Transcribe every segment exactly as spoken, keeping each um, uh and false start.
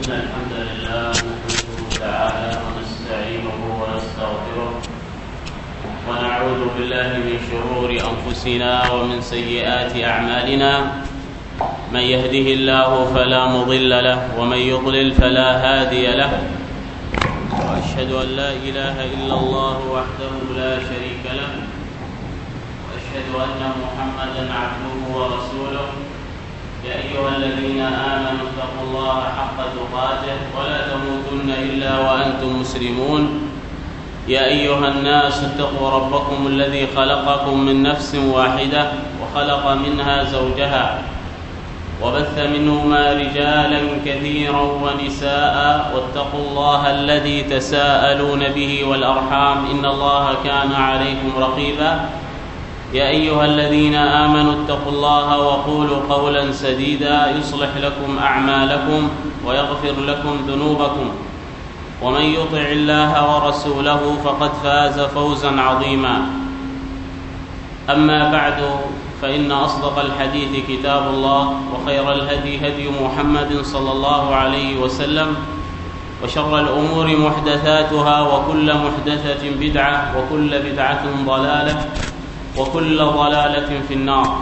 إن الحمد لله نحمده تعالى ونستعينه ونستغفره ونعوذ بالله من شرور أنفسنا ومن سيئات أعمالنا. من يهده الله فلا مضل له ومن يضلل فلا هادي له، وأشهد أن لا إله إلا الله وحده لا شريك له، وأشهد أن محمدا عبده ورسوله. يا أيها الذين آمنوا اتقوا الله حق تقاته ولا تموتن إلا وأنتم مسلمون. يا أيها الناس اتقوا ربكم الذي خلقكم من نفس واحدة وخلق منها زوجها وبث منهما رجالا كثيرا ونساء، واتقوا الله الذي تساءلون به والأرحام إن الله كان عليكم رقيبا. يا أيها الذين آمنوا اتقوا الله وقولوا قولا سديدا يصلح لكم أعمالكم ويغفر لكم ذنوبكم، ومن يطع الله ورسوله فقد فاز فوزا عظيما. أما بعد، فإن أصدق الحديث كتاب الله، وخير الهدي هدي محمد صلى الله عليه وسلم، وشر الأمور محدثاتها، وكل محدثة بدعة، وكل بدعة ضلالة، وكل ضلالة في النار.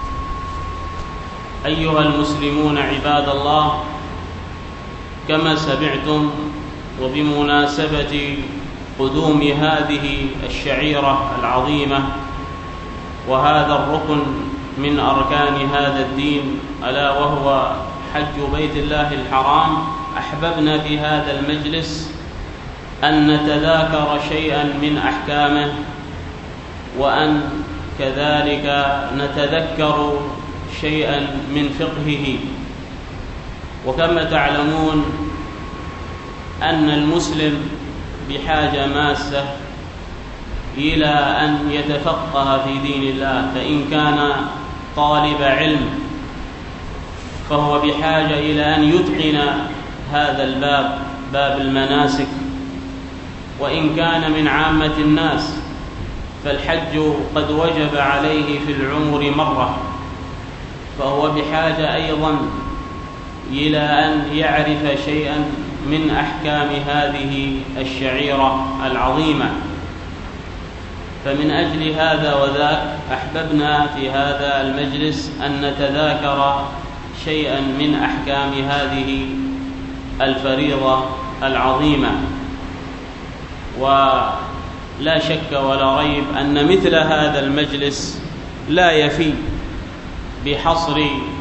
أيها المسلمون عباد الله، كما سمعتم وبمناسبة قدوم هذه الشعيرة العظيمة وهذا الركن من أركان هذا الدين ألا وهو حج بيت الله الحرام، أحببنا في هذا المجلس أن نتذاكر شيئا من أحكامه، وأن كذلك نتذكر شيئا من فقهه. وكما تعلمون أن المسلم بحاجة ماسة إلى أن يتفقه في دين الله، فإن كان طالب علم فهو بحاجة إلى أن يتقن هذا الباب، باب المناسك. وإن كان من عامة الناس فالحج قد وجب عليه في العمر مرة، فهو بحاجة أيضا إلى أن يعرف شيئا من أحكام هذه الشعيرة العظيمة. فمن أجل هذا وذاك أحببنا في هذا المجلس أن نتذاكر شيئا من أحكام هذه الفريضة العظيمة. ولا شك ولا ريب أن مثل هذا المجلس لا يفي بحصر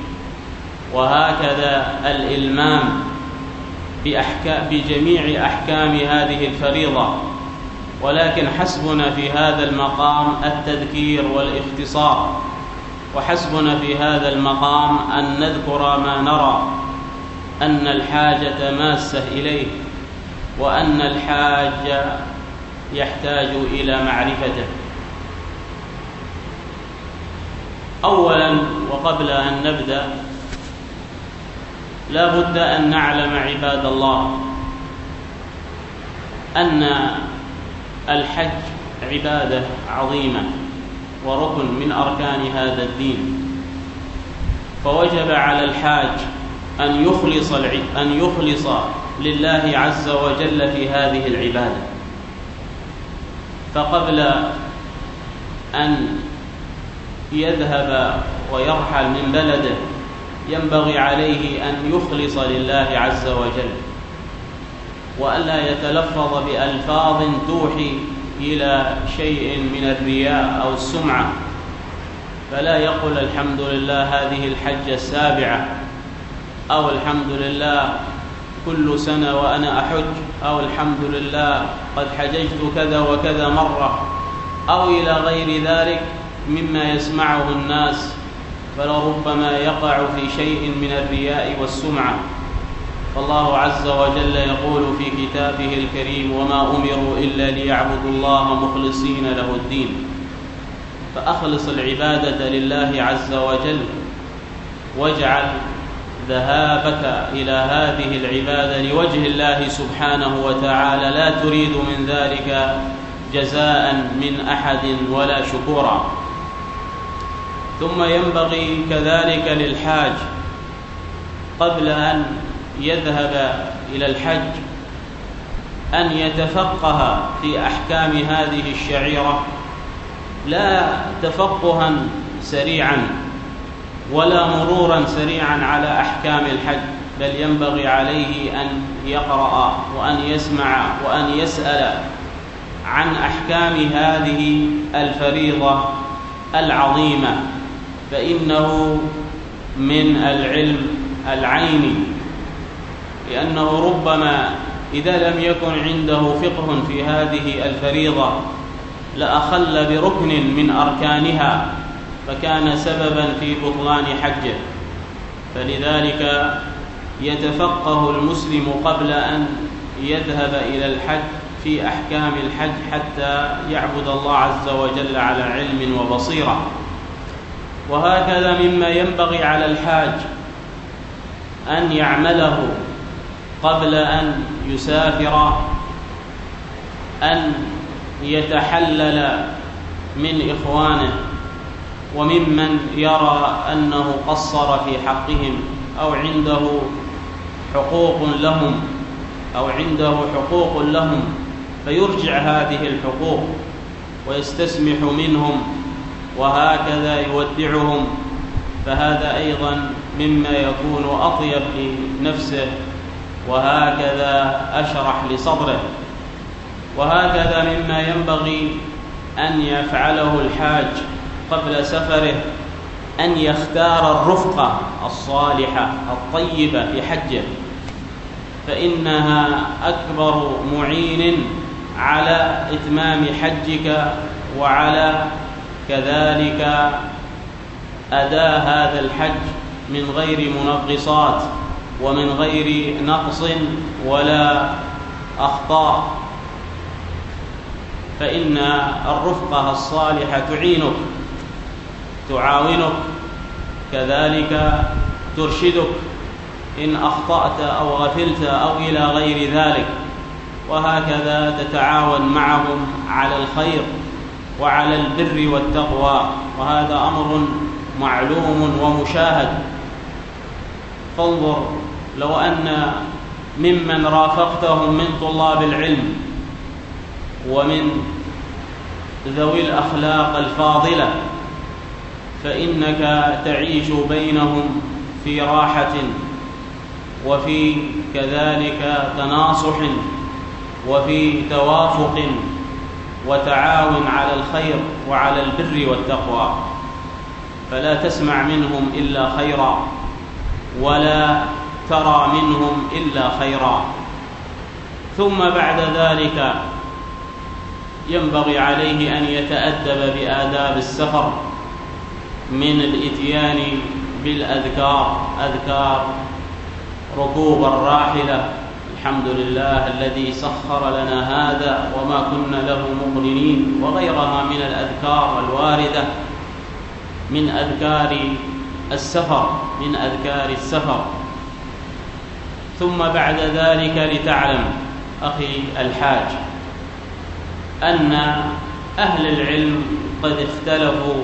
وهكذا الإلمام بأحكام بجميع أحكام هذه الفريضة، ولكن حسبنا في هذا المقام التذكير والاختصار، وحسبنا في هذا المقام أن نذكر ما نرى أن الحاجة ماسة إليه، وأن الحاج يحتاج إلى معرفته. أولا وقبل أن نبدأ، لا بد أن نعلم عباد الله أن الحج عبادة عظيمة وركن من أركان هذا الدين، فوجب على الحاج أن يخلص أن يخلص لله عز وجل في هذه العبادة. فقبل أن يذهب ويرحل من بلده ينبغي عليه أن يخلص لله عز وجل، وألا يتلفظ بألفاظ توحي إلى شيء من الرياء أو السمعة. فلا يقول الحمد لله هذه الحجة السابعة، أو الحمد لله كل سنة وأنا أحج، أو الحمد لله قد حججت كذا وكذا مرة، أو إلى غير ذلك مما يسمعه الناس، فلربما يقع في شيء من الرياء والسمعة. فالله عز وجل يقول في كتابه الكريم: وما أمروا إلا ليعبدوا الله مخلصين له الدين. فأخلص العبادة لله عز وجل، واجعل ذهابك إلى هذه العبادة لوجه الله سبحانه وتعالى، لا تريد من ذلك جزاء من أحد ولا شكورا. ثم ينبغي كذلك للحاج قبل أن يذهب إلى الحج أن يتفقه في أحكام هذه الشعيرة، لا تفقها سريعا ولا مرورا سريعا على أحكام الحج، بل ينبغي عليه أن يقرأ وأن يسمع وأن يسأل عن أحكام هذه الفريضة العظيمة، فإنه من العلم العيني، لأنه ربما إذا لم يكن عنده فقه في هذه الفريضة لأخل بركن من أركانها فكان سببا في بطلان حجه. فلذلك يتفقه المسلم قبل أن يذهب إلى الحج في أحكام الحج حتى يعبد الله عز وجل على علم وبصيرة. وهكذا مما ينبغي على الحاج أن يعمله قبل أن يسافر أن يتحلل من إخوانه وممن يرى أنه قصر في حقهم أو عنده حقوق لهم أو عنده حقوق لهم فيرجع هذه الحقوق ويستسمح منهم وهكذا يودعهم، فهذا أيضا مما يكون أطيب لنفسه وهكذا أشرح لصدره. وهكذا مما ينبغي أن يفعله الحاج قبل سفره أن يختار الرفقة الصالحة الطيبة في حجه، فإنها أكبر معين على إتمام حجك وعلى كذلك أداء هذا الحج من غير منغصات ومن غير نقص ولا أخطاء، فإن الرفقة الصالحة تعينك تعاونك كذلك ترشدك إن أخطأت أو غفلت أو إلى غير ذلك، وهكذا تتعاون معهم على الخير وعلى البر والتقوى، وهذا أمر معلوم ومشاهد. فانظر لو أن ممن رافقتهم من طلاب العلم ومن ذوي الأخلاق الفاضلة فإنك تعيش بينهم في راحة وفي كذلك تناصح وفي توافق وتعاون على الخير وعلى البر والتقوى، فلا تسمع منهم إلا خيرا ولا ترى منهم إلا خيرا. ثم بعد ذلك ينبغي عليه أن يتأدب بآداب السفر من الإتيان بالأذكار، أذكار ركوب الراحلة، الحمد لله الذي سخر لنا هذا وما كنا له مقرنين، وغيرها من الأذكار الواردة من أذكار السفر من أذكار السفر. ثم بعد ذلك لتعلم أخي الحاج أن أهل العلم قد اختلفوا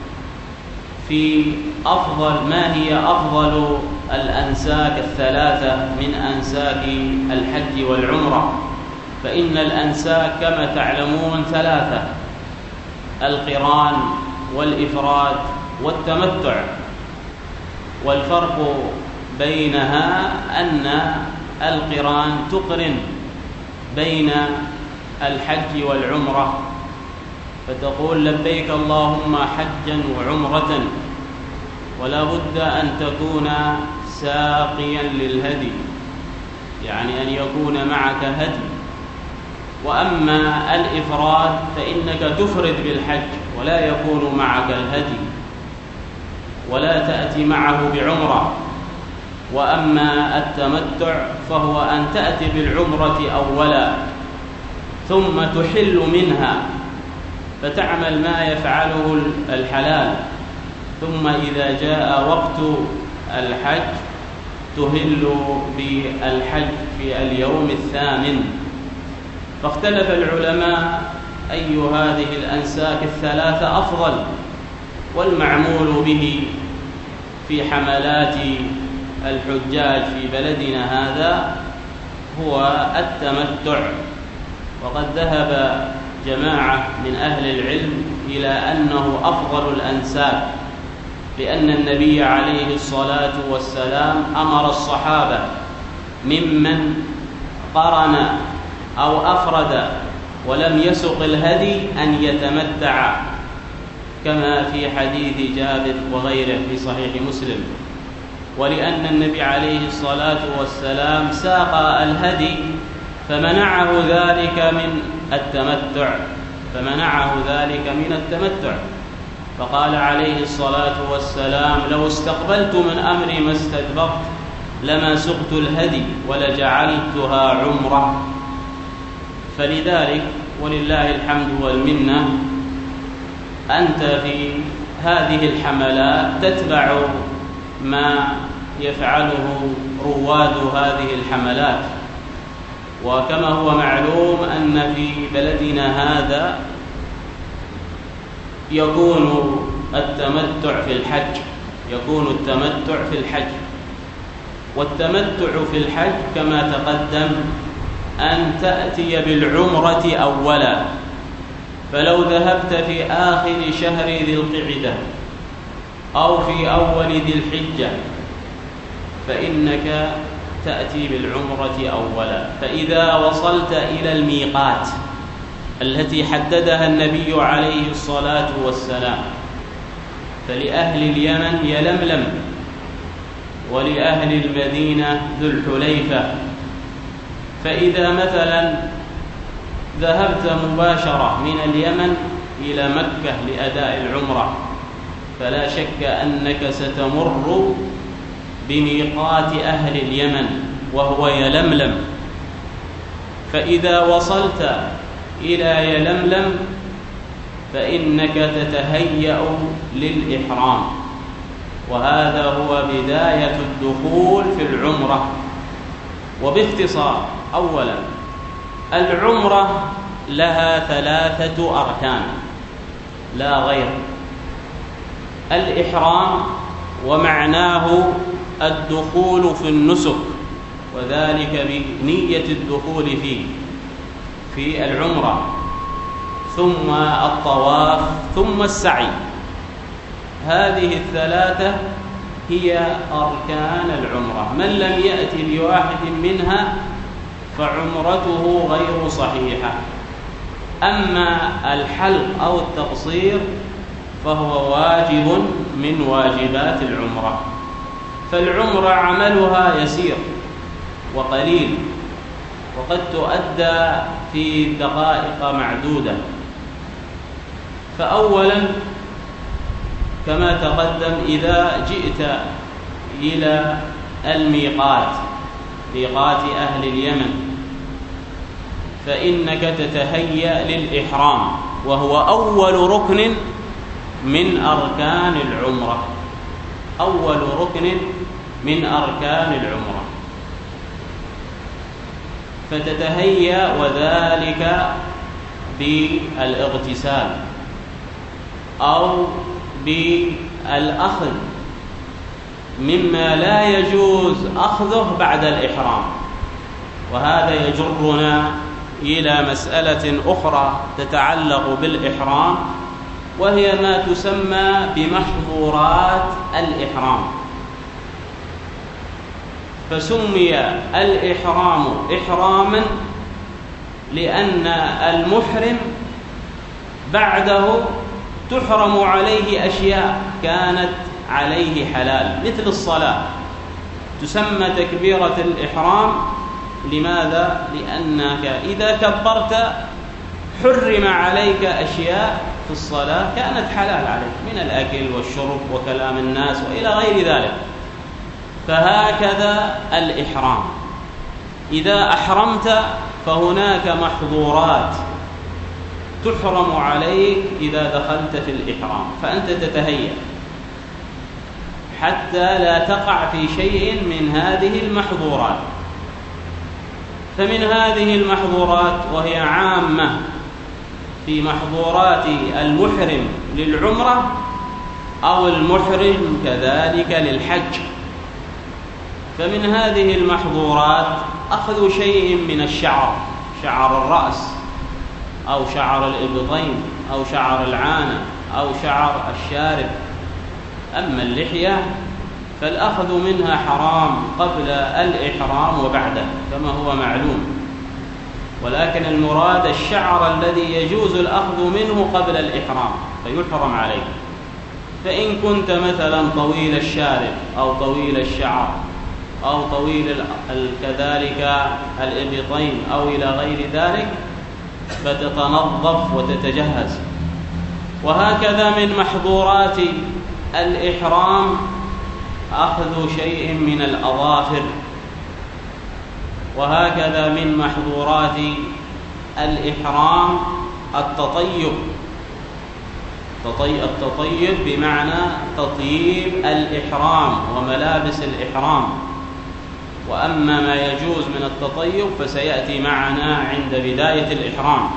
في أفضل ما هي أفضل الأنساك الثلاثة من أنساك الحج والعمرة. فإن الأنساك كما تعلمون ثلاثة: القران والإفراد والتمتع، والفرق بينها أن القران تقرن بين الحج والعمرة، فتقول لبيك اللهم حجا وعمرة، ولا بد أن تكون ساقيا للهدي، يعني أن يكون معك هدي. وأما الإفراد فإنك تفرد بالحج ولا يكون معك الهدي ولا تأتي معه بعمرة. وأما التمتع فهو أن تأتي بالعمرة أولا ثم تحل منها فتعمل ما يفعله الحلال، ثم إذا جاء وقت الحج تهل بالحج في اليوم الثامن. فاختلف العلماء أي هذه الأنساك الثلاثة أفضل، والمعمول به في حملات الحجاج في بلدنا هذا هو التمتع. وقد ذهب جماعة من أهل العلم إلى أنه أفضل الأنساك، لأن النبي عليه الصلاة والسلام أمر الصحابة ممن قرن أو أفرد ولم يسق الهدي أن يتمتع، كما في حديث جابر وغيره في صحيح مسلم. ولأن النبي عليه الصلاة والسلام ساق الهدي فمنعه ذلك من التمتع فمنعه ذلك من التمتع فقال عليه الصلاة والسلام: لو استقبلت من أمري ما استدبرت لما سقت الهدي ولجعلتها عمرة. فلذلك ولله الحمد والمنة أنت في هذه الحملات تتبع ما يفعله رواد هذه الحملات. وكما هو معلوم أن في بلدنا هذا يكون التمتع في الحج يكون التمتع في الحج والتمتع في الحج كما تقدم أن تأتي بالعمرة أولا. فلو ذهبت في آخر شهر ذي القعدة أو في أول ذي الحجة فإنك تأتي بالعمرة أولا. فإذا وصلت إلى الميقات التي حددها النبي عليه الصلاة والسلام، فلأهل اليمن يلملم، ولأهل المدينة ذو الحليفة. فإذا مثلا ذهبت مباشرة من اليمن إلى مكة لأداء العمرة فلا شك أنك ستمر بميقات أهل اليمن وهو يلملم. فإذا وصلت إلى يلملم فإنك تتهيأ للإحرام، وهذا هو بداية الدخول في العمرة. وباختصار، أولا العمرة لها ثلاثة أركان لا غير: الإحرام ومعناه الدخول في النسك، وذلك بنية الدخول فيه في العمرة، ثم الطواف، ثم السعي. هذه الثلاثة هي أركان العمرة. من لم يأتي بواحد منها فعمرته غير صحيحة. أما الحلق أو التقصير فهو واجب من واجبات العمرة. فالعمرة عملها يسير وقليل، وقد تؤدى في دقائق معدودة. فأولا كما تقدم، إذا جئت إلى الميقات ميقات أهل اليمن فإنك تتهيأ للإحرام، وهو أول ركن من أركان العمرة أول ركن من أركان العمرة. فتتهيأ وذلك بالاغتسال أو بالأخذ مما لا يجوز أخذه بعد الإحرام. وهذا يجرنا إلى مسألة أخرى تتعلق بالإحرام، وهي ما تسمى بمحظورات الإحرام. فسمي الإحرام إحراما لأن المحرم بعده تحرم عليه أشياء كانت عليه حلال، مثل الصلاة تسمى تكبيرة الإحرام. لماذا؟ لأنك إذا كبرت حرم عليك أشياء في الصلاة كانت حلال عليك من الأكل والشرب وكلام الناس وإلى غير ذلك. فهكذا الإحرام، إذا أحرمت فهناك محظورات تحرم عليك إذا دخلت في الإحرام، فأنت تتهيأ حتى لا تقع في شيء من هذه المحظورات. فمن هذه المحظورات، وهي عامة في محظورات المحرم للعمرة أو المحرم كذلك للحج، فمن هذه المحظورات أخذ شيء من الشعر، شعر الرأس أو شعر الإبطين أو شعر العانة أو شعر الشارب. أما اللحية فالأخذ منها حرام قبل الإحرام وبعده كما هو معلوم، ولكن المراد الشعر الذي يجوز الأخذ منه قبل الإحرام فيحرم عليه. فإن كنت مثلا طويل الشارب أو طويل الشعر أو طويل كذلك الإبطين أو إلى غير ذلك فتتنظف وتتجهز. وهكذا من محظورات الإحرام أخذ شيء من الأظافر. وهكذا من محظورات الإحرام التطيب، التطيب بمعنى تطييب الإحرام وملابس الإحرام. وأما ما يجوز من التطيب فسيأتي معنا عند بداية الإحرام.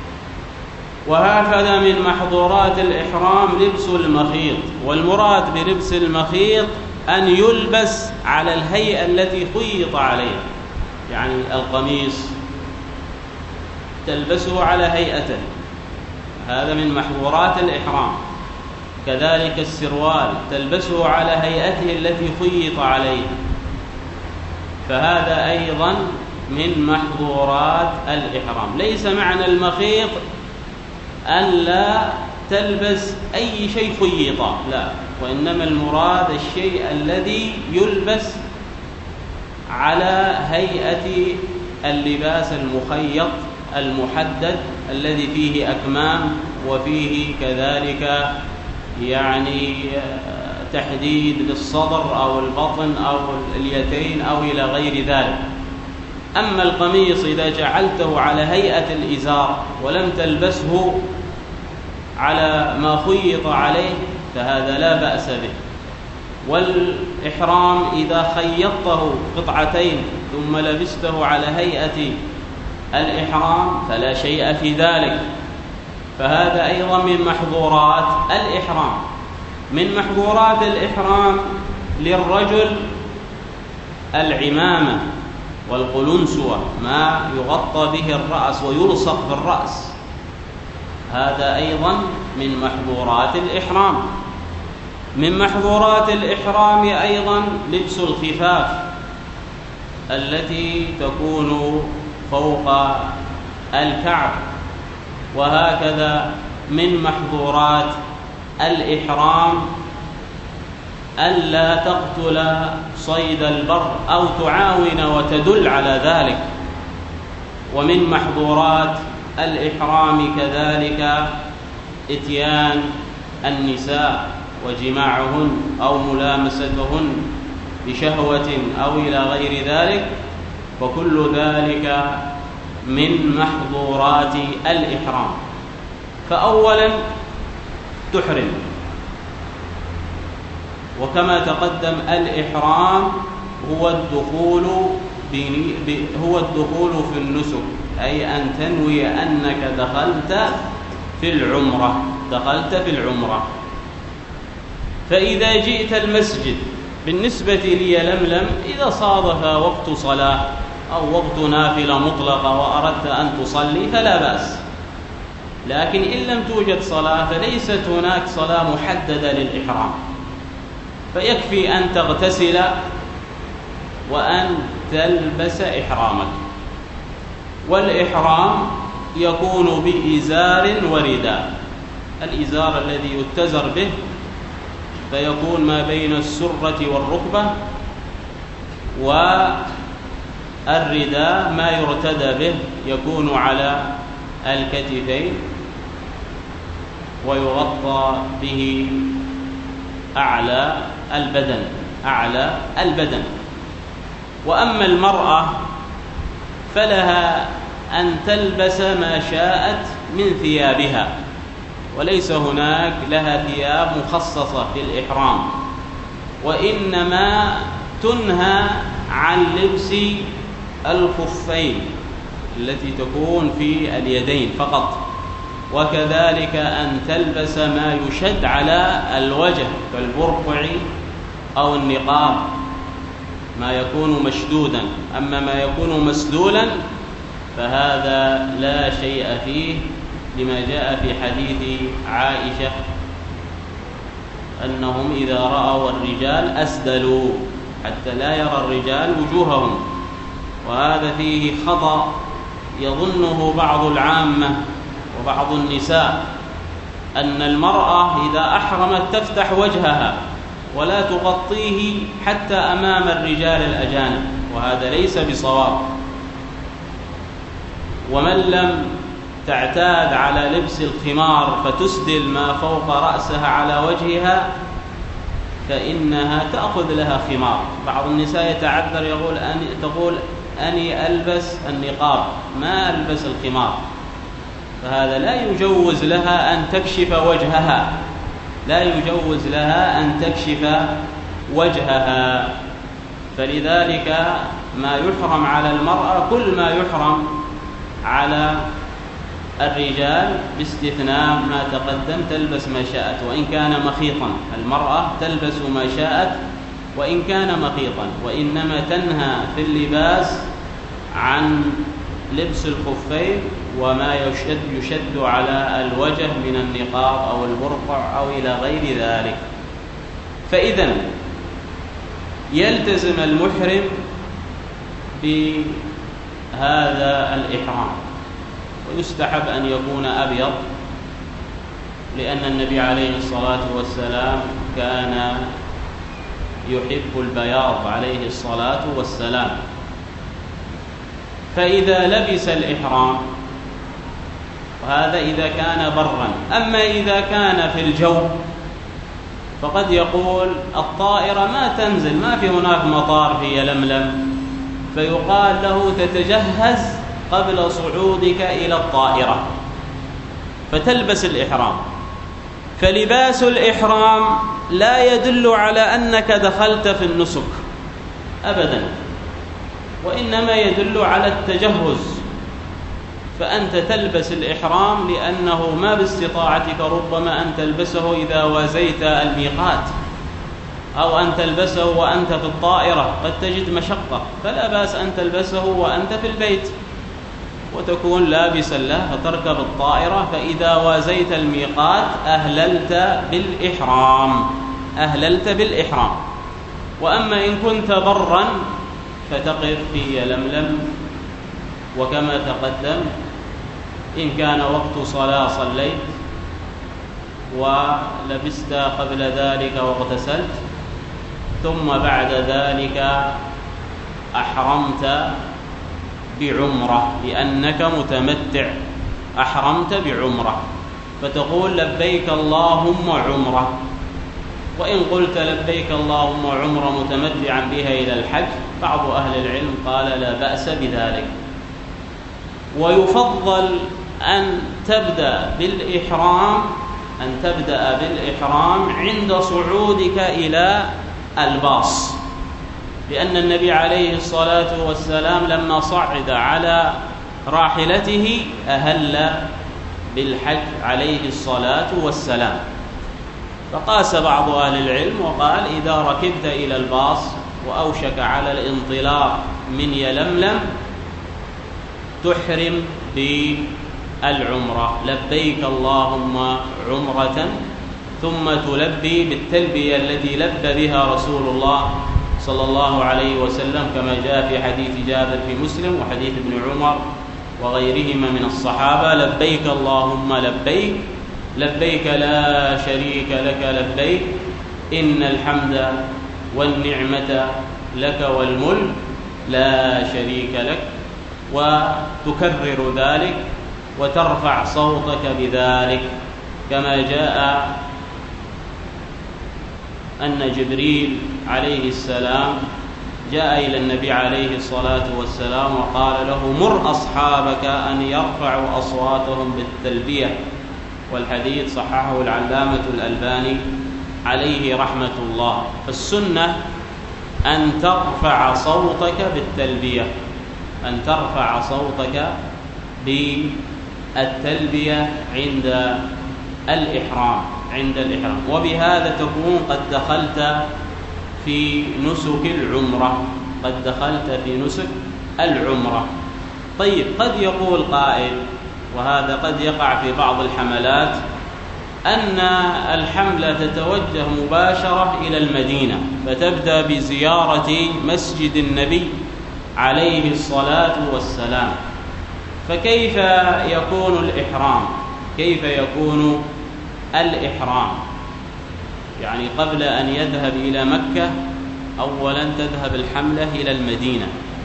وهكذا من محظورات الإحرام لبس المخيط، والمراد بلبس المخيط أن يلبس على الهيئة التي خيط عليها، يعني القميص تلبسه على هيئته، هذا من محظورات الإحرام. كذلك السروال تلبسه على هيئته التي خيط عليها، فهذا أيضا من محظورات الإحرام. ليس معنى المخيط أن لا تلبس أي شيء خيط، لا، وإنما المراد الشيء الذي يلبس على هيئة اللباس المخيط المحدد الذي فيه أكمام وفيه كذلك يعني تحديد للصدر أو البطن أو اليدين أو إلى غير ذلك. أما القميص إذا جعلته على هيئة الإزار ولم تلبسه على ما خيط عليه فهذا لا بأس به. والإحرام إذا خيطته قطعتين ثم لبسته على هيئة الإحرام فلا شيء في ذلك، فهذا أيضا من محظورات الإحرام. من محظورات الإحرام للرجل العمامة والقلنسوة، ما يغطى به الرأس ويلصق بالرأس، هذا أيضا من محظورات الإحرام. من محظورات الإحرام أيضا لبس الخفاف التي تكون فوق الكعب. وهكذا من محظورات الإحرام ألا تقتل صيد البر أو تعاون وتدل على ذلك. ومن محظورات الإحرام كذلك إتيان النساء وجماعهن أو ملامستهن بشهوة أو إلى غير ذلك، وكل ذلك من محظورات الإحرام. فأولا تحرم، وكما تقدم الإحرام هو الدخول هو الدخول في النسك، أي أن تنوي أنك دخلت في العمرة دخلت في العمرة. فإذا جئت المسجد بالنسبة لي لملم إذا صادف وقت صلاة أو وقت نافلة مطلقة وأردت أن تصلي فلا بأس، لكن إن لم توجد صلاة فليست هناك صلاة محددة للإحرام، فيكفي أن تغتسل وأن تلبس إحرامك. والإحرام يكون بإزار ورداء، الإزار الذي يتزر به فيكون ما بين السرة والركبة، والرداء ما يرتدى به يكون على الكتفين ويغطى به أعلى البدن أعلى البدن. وأما المرأة فلها أن تلبس ما شاءت من ثيابها، وليس هناك لها ثياب مخصصة في الإحرام، وإنما تنهى عن لبس الخفين التي تكون في اليدين فقط، وكذلك أن تلبس ما يشد على الوجه كالبرقع أو النقاب. ما يكون مشدودا. أما ما يكون مسدولا فهذا لا شيء فيه، لما جاء في حديث عائشة أنهم إذا رأوا الرجال أسدلوا حتى لا يرى الرجال وجوههم. وهذا فيه خطأ يظنه بعض العامة وبعض النساء، أن المرأة إذا أحرمت تفتح وجهها ولا تغطيه حتى أمام الرجال الأجانب، وهذا ليس بصواب. ومن لم تعتاد على لبس الخمار فتسدل ما فوق رأسها على وجهها فإنها تأخذ لها خمار. بعض النساء يتعذر يقول أني تقول أني ألبس النقاب ما ألبس الخمار، فهذا لا يجوز لها أن تكشف وجهها، لا يجوز لها أن تكشف وجهها. فلذلك ما يحرم على المرأة كل ما يحرم على الرجال باستثناء ما تقدم، تلبس ما شاءت وإن كان مخيطا. المرأة تلبس ما شاءت وإن كان مخيطا، وإنما تنهى في اللباس عن لبس الخفين وما يشد, يشد على الوجه من النقاب أو البرقع أو إلى غير ذلك. فإذا يلتزم المحرم بهذا الإحرام، ويستحب أن يكون أبيض، لأن النبي عليه الصلاة والسلام كان يحب البياض عليه الصلاة والسلام. فإذا لبس الإحرام، وهذا إذا كان برا. أما إذا كان في الجو فقد يقول الطائرة ما تنزل، ما في هناك مطار في يلملم، فيقال له تتجهز قبل صعودك إلى الطائرة فتلبس الإحرام. فلباس الإحرام لا يدل على أنك دخلت في النسك أبدا، وإنما يدل على التجهز. فأنت تلبس الإحرام لأنه ما باستطاعتك ربما أن تلبسه إذا وازيت الميقات، أو أن تلبسه وأنت في الطائرة قد تجد مشقة، فلا بأس أن تلبسه وأنت في البيت وتكون لابسا له فتركب الطائرة. فإذا وازيت الميقات أهللت بالإحرام، أهللت بالإحرام. وأما إن كنت برا فتقف في يلملم، وكما تقدم إن كان وقت صلاة صليت ولبست قبل ذلك واغتسلت، ثم بعد ذلك أحرمت بعمرة لأنك متمتع، أحرمت بعمرة فتقول لبيك اللهم عمرة. وإن قلت لبيك اللهم عمرة متمتعا بها إلى الحج، بعض أهل العلم قال لا بأس بذلك. ويفضل أن تبدأ بالإحرام أن تبدأ بالإحرام عند صعودك إلى الباص، لأن النبي عليه الصلاة والسلام لما صعد على راحلته أهل بالحج عليه الصلاة والسلام. فقاس بعض أهل العلم وقال إذا ركبت إلى الباص وأوشك على الانطلاق من يلملم تحرم بالعمرة، لبيك اللهم عمرة، ثم تلبي بالتلبية التي لبى بها رسول الله صلى الله عليه وسلم، كما جاء في حديث جابر في مسلم وحديث ابن عمر وغيرهما من الصحابة: لبيك اللهم لبيك، لبيك لا شريك لك لبيك، إن الحمد والنعمة لك والملك لا شريك لك. وتكرر ذلك وترفع صوتك بذلك، كما جاء أن جبريل عليه السلام جاء إلى النبي عليه الصلاة والسلام وقال له: مر أصحابك أن يرفعوا أصواتهم بالتلبية. والحديث صححه العلامة الألباني عليه رحمة الله. فالسنة أن ترفع صوتك بالتلبية، أن ترفع صوتك بالتلبية عند الإحرام عند الإحرام وبهذا تكون قد دخلت في نسك العمرة. قد دخلت في نسك العمرة. طيب، قد يقول قائل، وهذا قد يقع في بعض الحملات، أن الحملة تتوجه مباشرة إلى المدينة فتبدأ بزيارة مسجد النبي عليه الصلاة والسلام، فكيف يكون الإحرام؟ كيف يكون الإحرام؟ يعني قبل أن يذهب إلى مكة أولا تذهب الحملة إلى المدينة،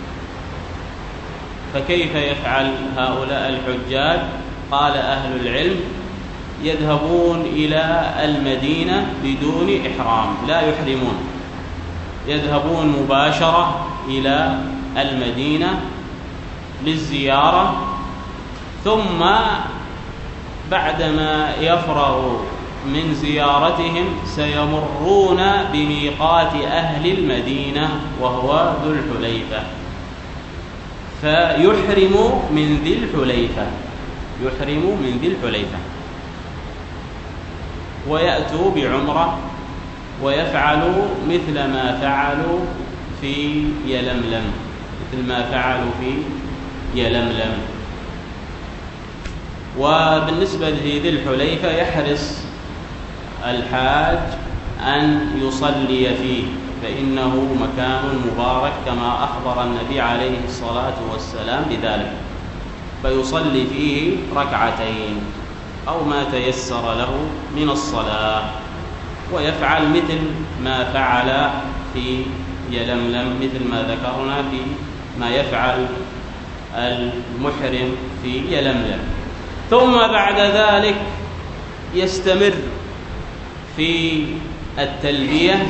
فكيف يفعل هؤلاء الحجاج؟ قال أهل العلم: يذهبون إلى المدينة بدون إحرام، لا يحرمون، يذهبون مباشرة إلى المدينة للزيارة، ثم بعدما يفرغوا من زيارتهم سيمرون بميقات أهل المدينة وهو ذو الحليفة، فيحرموا من ذي الحليفة، يحرموا من ذي الحليفة ويأتوا بعمرة ويفعلوا مثل ما فعلوا في يلملم، مثل ما فعلوا في يلملم. وبالنسبة لذي الحليفة يحرص الحاج أن يصلي فيه، فإنه مكان مبارك كما أخبر النبي عليه الصلاة والسلام بذلك، فيصلي فيه ركعتين أو ما تيسر له من الصلاة، ويفعل مثل ما فعل في يلملم، مثل ما ذكرنا في ما يفعل المحرم في يلملم. ثم بعد ذلك يستمر في التلبية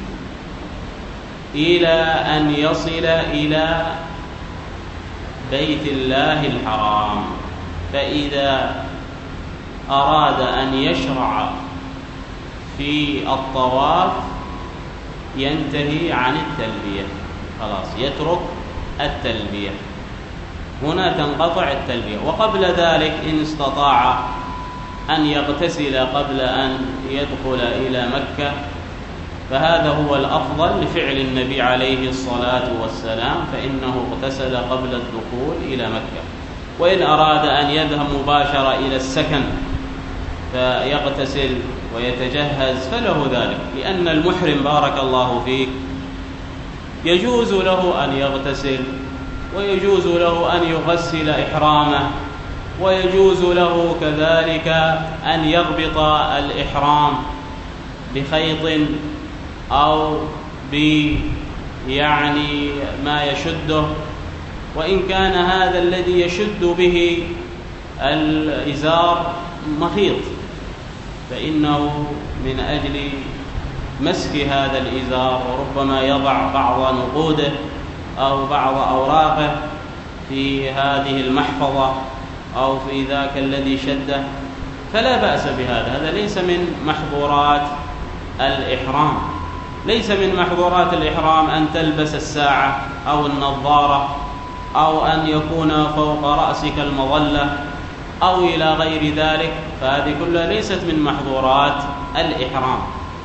إلى أن يصل إلى بيت الله الحرام، فإذا أراد أن يشرع في الطواف ينتهي عن التلبية، خلاص يترك التلبية، هنا تنقطع التلبية. وقبل ذلك إن استطاع أن يغتسل قبل أن يدخل إلى مكة فهذا هو الأفضل لفعل النبي عليه الصلاة والسلام، فإنه اغتسل قبل الدخول إلى مكة. وإن أراد أن يذهب مباشرة إلى السكن فيغتسل ويتجهز فله ذلك، لأن المحرم بارك الله فيك يجوز له أن يغتسل، ويجوز له أن يغسل إحرامه، ويجوز له كذلك أن يربط الإحرام بخيط أو ب يعني ما يشده، وإن كان هذا الذي يشد به الإزار مخيط فإنه من أجل مسك هذا الإزار، وربما يضع بعض نقوده أو بعض أوراقه في هذه المحفظة أو في ذاك الذي شده، فلا بأس بهذا. هذا ليس من محظورات الإحرام، ليس من محظورات الإحرام أن تلبس الساعة أو النظارة أو أن يكون فوق رأسك المظلة أو إلى غير ذلك، فهذه كلها ليست من محظورات الإحرام.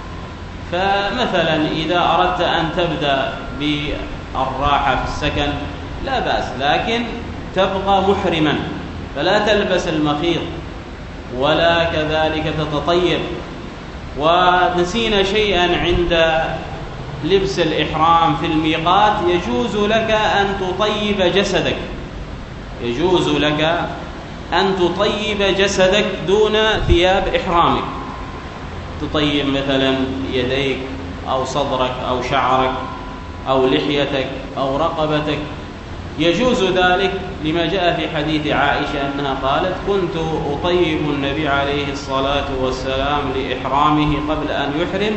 فمثلا إذا أردت أن تبدأ بالراحة في السكن لا بأس، لكن تبقى محرما، فلا تلبس المخيط ولا كذلك تتطيب. ونسينا شيئا عند لبس الإحرام في الميقات، يجوز لك أن تطيب جسدك، يجوز لك أن تطيب جسدك دون ثياب إحرامك، تطيب مثلا يديك أو صدرك أو شعرك أو لحيتك أو رقبتك، يجوز ذلك لما جاء في حديث عائشة أنها قالت: كنت أطيب النبي عليه الصلاة والسلام لإحرامه قبل أن يحرم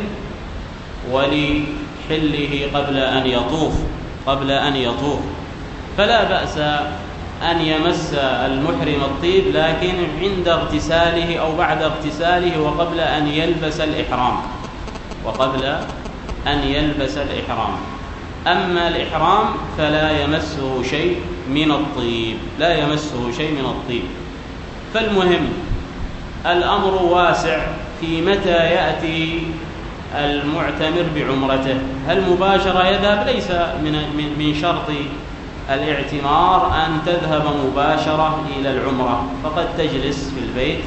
ولحله قبل أن يطوف قبل أن يطوف فلا بأس أن يمس المحرم الطيب، لكن عند اغتساله أو بعد اغتساله وقبل أن يلبس الإحرام وقبل أن يلبس الإحرام. أما الإحرام فلا يمسه شيء من الطيب، لا يمسه شيء من الطيب. فالمهم الأمر واسع في متى يأتي المعتمر بعمرته. هل مباشرة يذهب؟ ليس من من شرط الاعتمار أن تذهب مباشرة إلى العمرة، فقد تجلس في البيت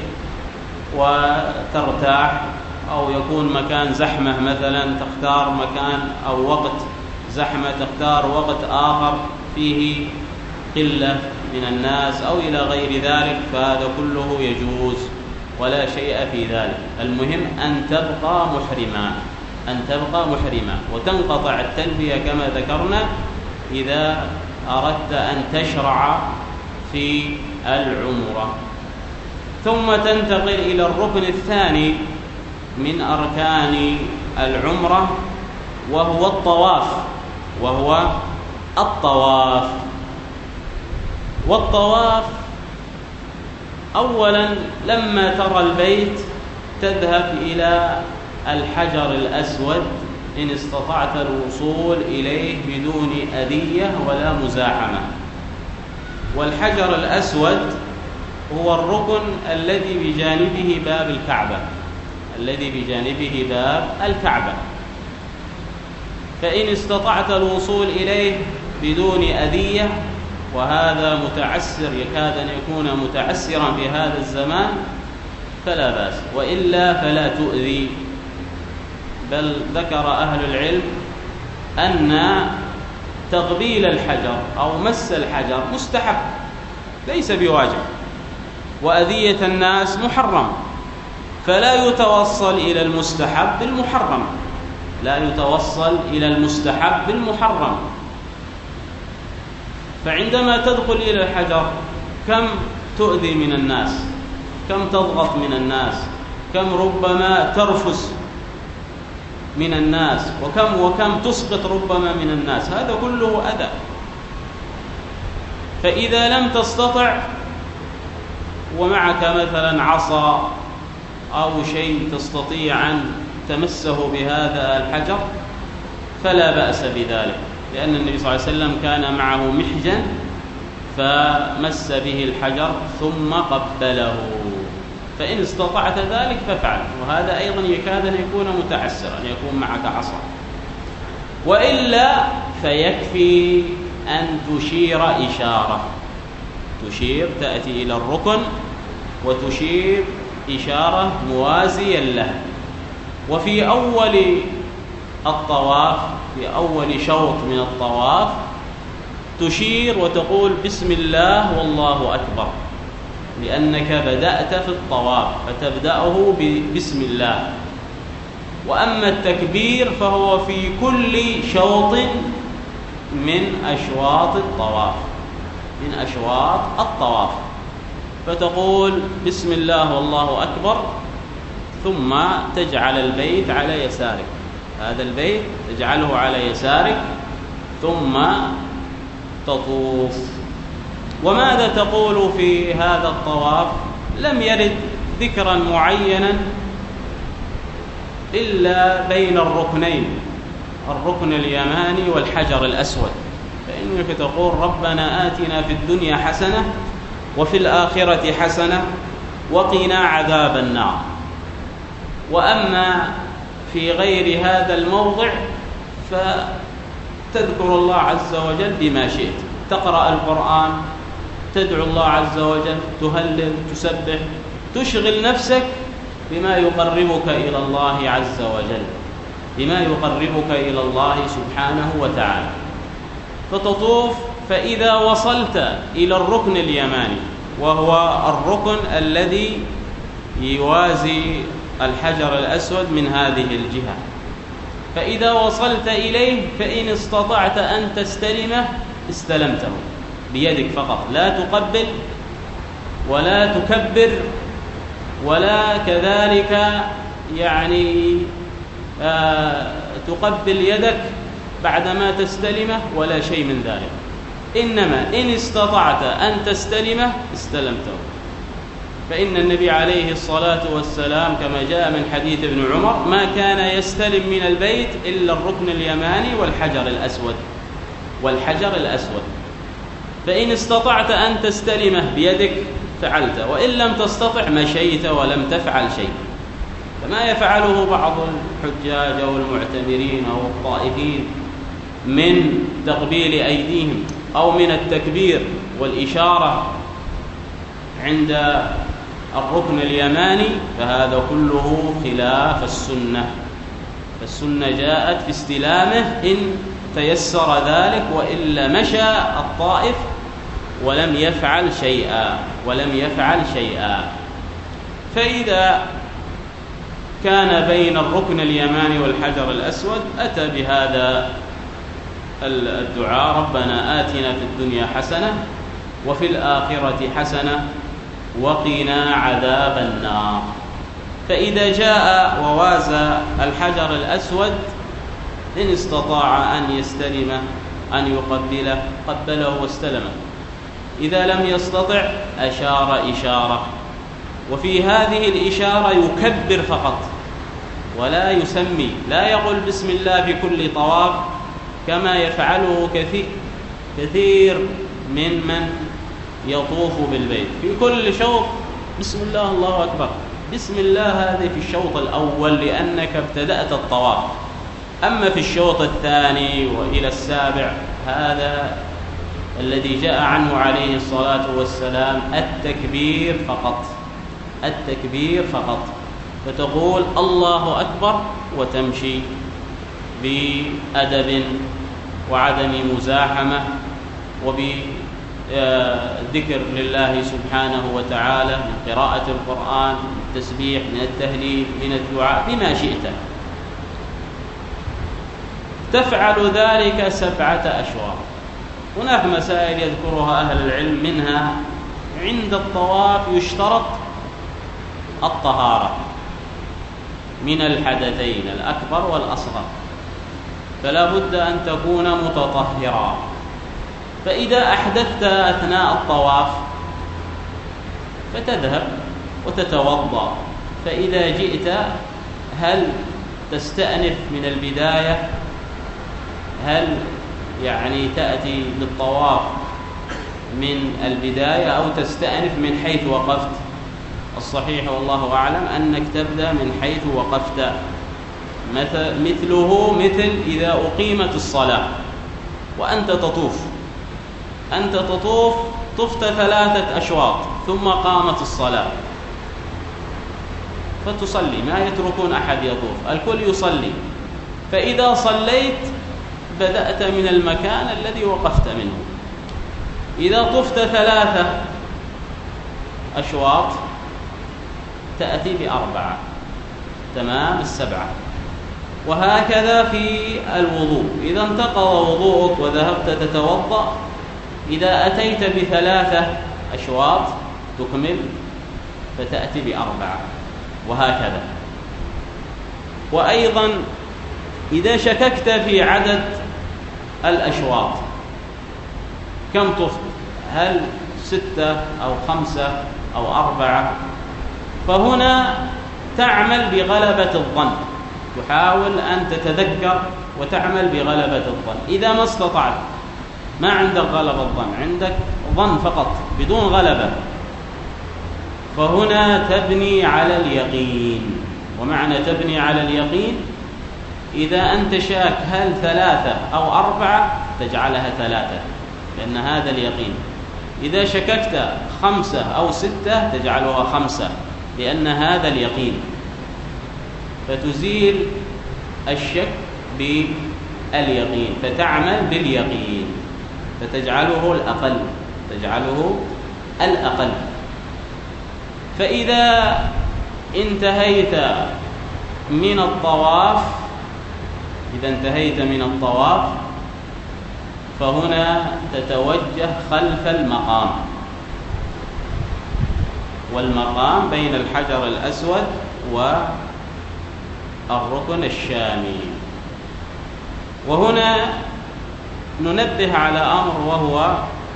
وترتاح، أو يكون مكان زحمة مثلا تختار مكان أو وقت زحمة تختار وقت آخر فيه قلة من الناس أو إلى غير ذلك، فهذا كله يجوز ولا شيء في ذلك. المهم أن تبقى محرما، أن تبقى محرما وتنقطع التلبية كما ذكرنا إذا أردت أن تشرع في العمرة. ثم تنتقل إلى الركن الثاني من أركان العمرة وهو الطواف وهو الطواف والطواف أولا لما ترى البيت تذهب إلى الحجر الأسود إن استطعت الوصول إليه بدون أذية ولا مزاحمة. والحجر الأسود هو الركن الذي بجانبه باب الكعبة الذي بجانبه باب الكعبة فإن استطعت الوصول إليه بدون أذية، وهذا متعسر يكاد أن يكون متعسرا في هذا الزمان، فلا بأس، وإلا فلا تؤذي. بل ذكر أهل العلم أن تقبيل الحجر أو مس الحجر مستحب ليس بواجب، وأذية الناس محرم، فلا يتوصل إلى المستحب بالمحرم لا يتوصل إلى المستحب بالمحرم. فعندما تدخل إلى الحجر كم تؤذي من الناس، كم تضغط من الناس، كم ربما ترفس من الناس، وكم وكم تسقط ربما من الناس، هذا كله أذى. فإذا لم تستطع ومعك مثلا عصا أو شيء تستطيع أن تمسه بهذا الحجر فلا بأس بذلك، لأن النبي صلى الله عليه وسلم كان معه محجن فمس به الحجر ثم قبله، فإن استطعت ذلك فافعل. وهذا أيضا يكاد أن يكون متعسرا، يكون معك عصا، وإلا فيكفي أن تشير إشارة، تشير تأتي إلى الركن وتشير إشارة موازيا له. وفي أول الطواف في أول شوط من الطواف تشير وتقول بسم الله والله أكبر، لأنك بدأت في الطواف فتبدأه بسم الله. وأما التكبير فهو في كل شوط من أشواط الطواف من أشواط الطواف فتقول بسم الله والله أكبر، ثم تجعل البيت على يسارك، هذا البيت تجعله على يسارك ثم تطوف. وماذا تقول في هذا الطواف؟ لم يرد ذكرا معينا إلا بين الركنين، الركن اليماني والحجر الأسود، فإنك تقول ربنا آتنا في الدنيا حسنة وفي الآخرة حسنة وقنا عذاب النار. وأما في غير هذا الموضع فتذكر الله عز وجل بما شئت، تقرأ القرآن، تدعو الله عز وجل، تهلل، تسبح، تشغل نفسك بما يقربك إلى الله عز وجل، بما يقربك إلى الله سبحانه وتعالى. فتطوف، فإذا وصلت إلى الركن اليماني وهو الركن الذي يوازي الحجر الأسود من هذه الجهة، فإذا وصلت إليه فإن استطعت أن تستلمه استلمته بيدك فقط، لا تقبل ولا تكبر ولا كذلك يعني آه تقبل يدك بعدما تستلمه ولا شيء من ذلك، إنما إن استطعت أن تستلمه استلمته. فإن النبي عليه الصلاة والسلام كما جاء من حديث ابن عمر ما كان يستلم من البيت إلا الركن اليماني والحجر الأسود والحجر الأسود فإن استطعت أن تستلمه بيدك فعلت، وإن لم تستطع مشيت ولم تفعل شيء. فما يفعله بعض الحجاج أو المعتمرين أو الطائفين من تقبيل أيديهم أو من التكبير والإشارة عند الركن اليماني، فهذا كله خلاف السنة. فالسنة جاءت في استلامه إن تيسر ذلك، وإلا مشى الطائف ولم يفعل شيئا ولم يفعل شيئا. فإذا كان بين الركن اليماني والحجر الأسود أتى بهذا الدعاء: ربنا آتنا في الدنيا حسنة وفي الآخرة حسنة وقنا عذاب النار. فإذا جاء ووازى الحجر الأسود إن استطاع أن يستلمه أن يقبله قبله واستلمه، إذا لم يستطع أشار إشارة، وفي هذه الإشارة يكبر فقط ولا يسمي، لا يقول بسم الله في كل طواف كما يفعله كثير كثير من من يطوف بالبيت. في كل شوط بسم الله الله أكبر، بسم الله هذه في الشوط الأول لأنك ابتدأت الطواف، أما في الشوط الثاني وإلى السابع هذا الذي جاء عنه عليه الصلاة والسلام التكبير فقط، التكبير فقط. فتقول الله أكبر وتمشي بأدب وعدم مزاحمة وبذكر لله سبحانه وتعالى، من قراءة القرآن، من التسبيح، من التهليل، من الدعاء، بما شئت. تفعل ذلك سبعة أشواط. هناك مسائل يذكرها أهل العلم، منها عند الطواف يشترط الطهارة من الحدثين الأكبر والأصغر، فلا بد أن تكون متطهرا. فإذا أحدثت أثناء الطواف فتذهب وتتوضأ، فإذا جئت هل تستأنف من البداية؟ هل يعني تأتي للطواف من البداية أو تستأنف من حيث وقفت؟ الصحيح والله أعلم أنك تبدأ من حيث وقفت. مثله مثل إذا أقيمت الصلاة وأنت تطوف، أنت تطوف طفت ثلاثة أشواط ثم قامت الصلاة فتصلي، ما يتركون أحد يطوف، الكل يصلي. فإذا صليت بدأت من المكان الذي وقفت منه. إذا طفت ثلاثة أشواط تأتي بأربعة، تمام السبعة. وهكذا في الوضوء، إذا انتقض وضوءك وذهبت تتوضأ، إذا أتيت بثلاثة أشواط تكمل فتأتي بأربعة، وهكذا. وأيضا إذا شككت في عدد الأشواط كم طفت، هل ستة أو خمسة أو أربعة، فهنا تعمل بغلبة الظن، تحاول أن تتذكر وتعمل بغلبة الظن. إذا ما استطعت، ما عندك غلبة الظن، عندك ظن فقط بدون غلبة، فهنا تبني على اليقين. ومعنى تبني على اليقين، إذا أنت شاك هل ثلاثة أو أربعة تجعلها ثلاثة لأن هذا اليقين. إذا شككت خمسة أو ستة تجعلها خمسة لأن هذا اليقين. فتزيل الشك باليقين، فتعمل باليقين، فتجعله الأقل، تجعله الأقل. فإذا انتهيت من الطواف إذا انتهيت من الطواف فهنا تتوجه خلف المقام، والمقام بين الحجر الأسود والركن الشامي. وهنا ننبه على أمر، وهو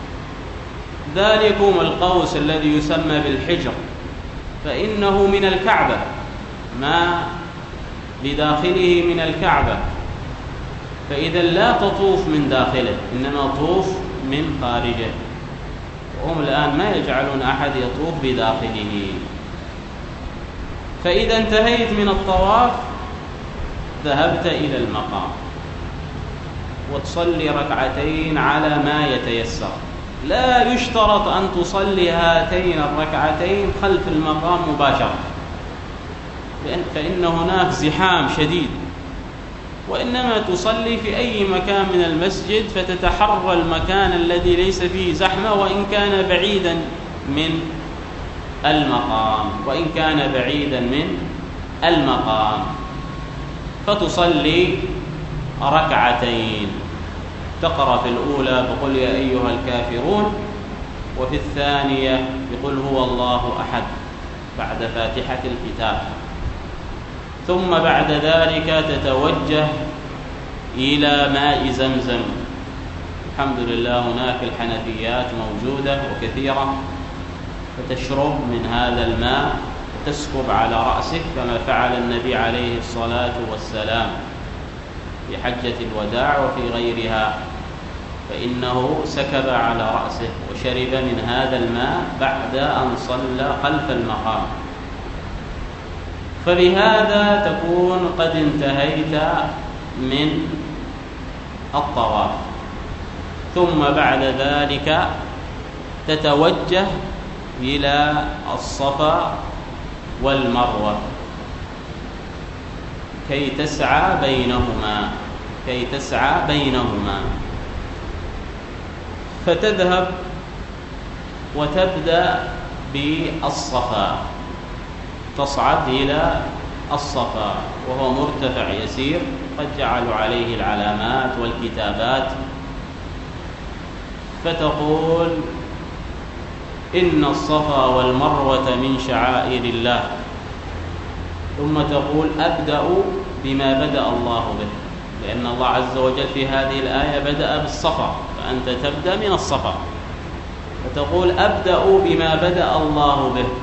ذلكم القوس الذي يسمى بالحجر، فإنه من الكعبة، ما بداخله من الكعبة، فإذا لا تطوف من داخله إنما طوف من خارجه. وهم الآن ما يجعلون أحد يطوف بداخله. فإذا انتهيت من الطواف ذهبت إلى المقام وتصلي ركعتين على ما يتيسر. لا يشترط أن تصلي هاتين الركعتين خلف المقام مباشرة، فإن هناك زحام شديد، وإنما تصلي في أي مكان من المسجد، فتتحرى المكان الذي ليس فيه زحمة وإن كان بعيدا من المقام وإن كان بعيدا من المقام فتصلي ركعتين، تقرأ في الأولى بقل يا أيها الكافرون، وفي الثانية بقل هو الله أحد بعد فاتحة الكتاب. ثم بعد ذلك تتوجه إلى ماء زمزم. الحمد لله هناك الحنفيات موجودة وكثيرة، فتشرب من هذا الماء وتسكب على رأسك كما فعل النبي عليه الصلاة والسلام في حجة الوداع وفي غيرها، فإنه سكب على رأسه وشرب من هذا الماء بعد أن صلى خلف المقام. فبهذا تكون قد انتهيت من الطواف. ثم بعد ذلك تتوجه إلى الصفا والمروة كي تسعى بينهما كي تسعى بينهما فتذهب وتبدأ بالصفا، تصعد إلى الصفا وهو مرتفع يسير قد جعلوا عليه العلامات والكتابات، فتقول إن الصفا والمروة من شعائر الله، ثم تقول أبدأ بما بدأ الله به، لأن الله عز وجل في هذه الآية بدأ بالصفا، فأنت تبدأ من الصفا، فتقول أبدأ بما بدأ الله به.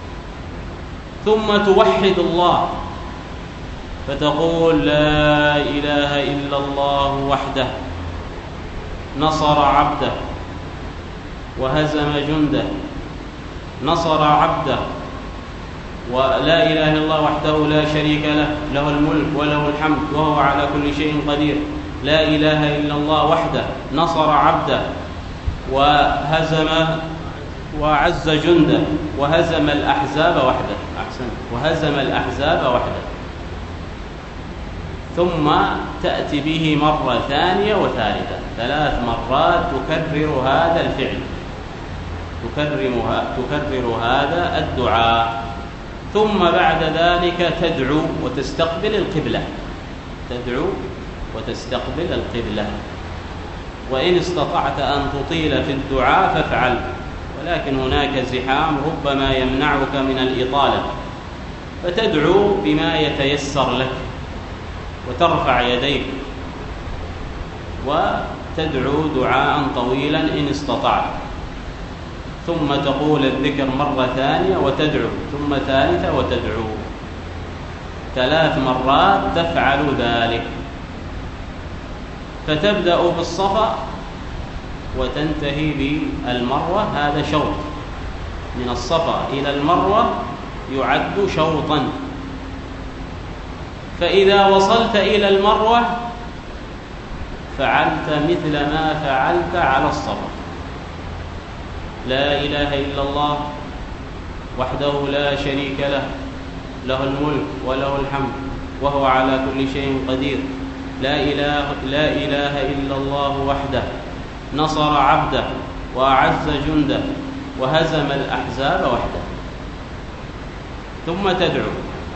ثم توحد الله فتقول لا إله إلا الله وحده نصر عبده وهزم جنده، نصر عبده، ولا إله إلا الله وحده لا شريك له، له الملك وله الحمد وهو على كل شيء قدير، لا إله إلا الله وحده نصر عبده وهزم وعز جنده وهزم الأحزاب وحده، أحسن، وهزم الأحزاب وحده. ثم تأتي به مرة ثانية وثالثة، ثلاث مرات تكرر هذا الفعل، تكرر هذا الدعاء. ثم بعد ذلك تدعو وتستقبل القبلة، تدعو وتستقبل القبلة. وإن استطعت أن تطيل في الدعاء فافعل، ولكن هناك زحام ربما يمنعك من الإطالة، فتدعو بما يتيسر لك وترفع يديك وتدعو دعاء طويلا إن استطعت، ثم تقول الذكر مرة ثانية وتدعو، ثم ثالثة وتدعو، ثلاث مرات تفعل ذلك. فتبدأ بالصفا وتنتهي بالمروة، هذا شوط من الصفا إلى المروة يعد شوطا. فإذا وصلت إلى المروة فعلت مثل ما فعلت على الصفا، لا إله إلا الله وحده لا شريك له، له الملك وله الحمد وهو على كل شيء قدير، لا إله, لا إله إلا الله وحده نصر عبده وأعز جنده وهزم الأحزاب وحده. ثم تدعو،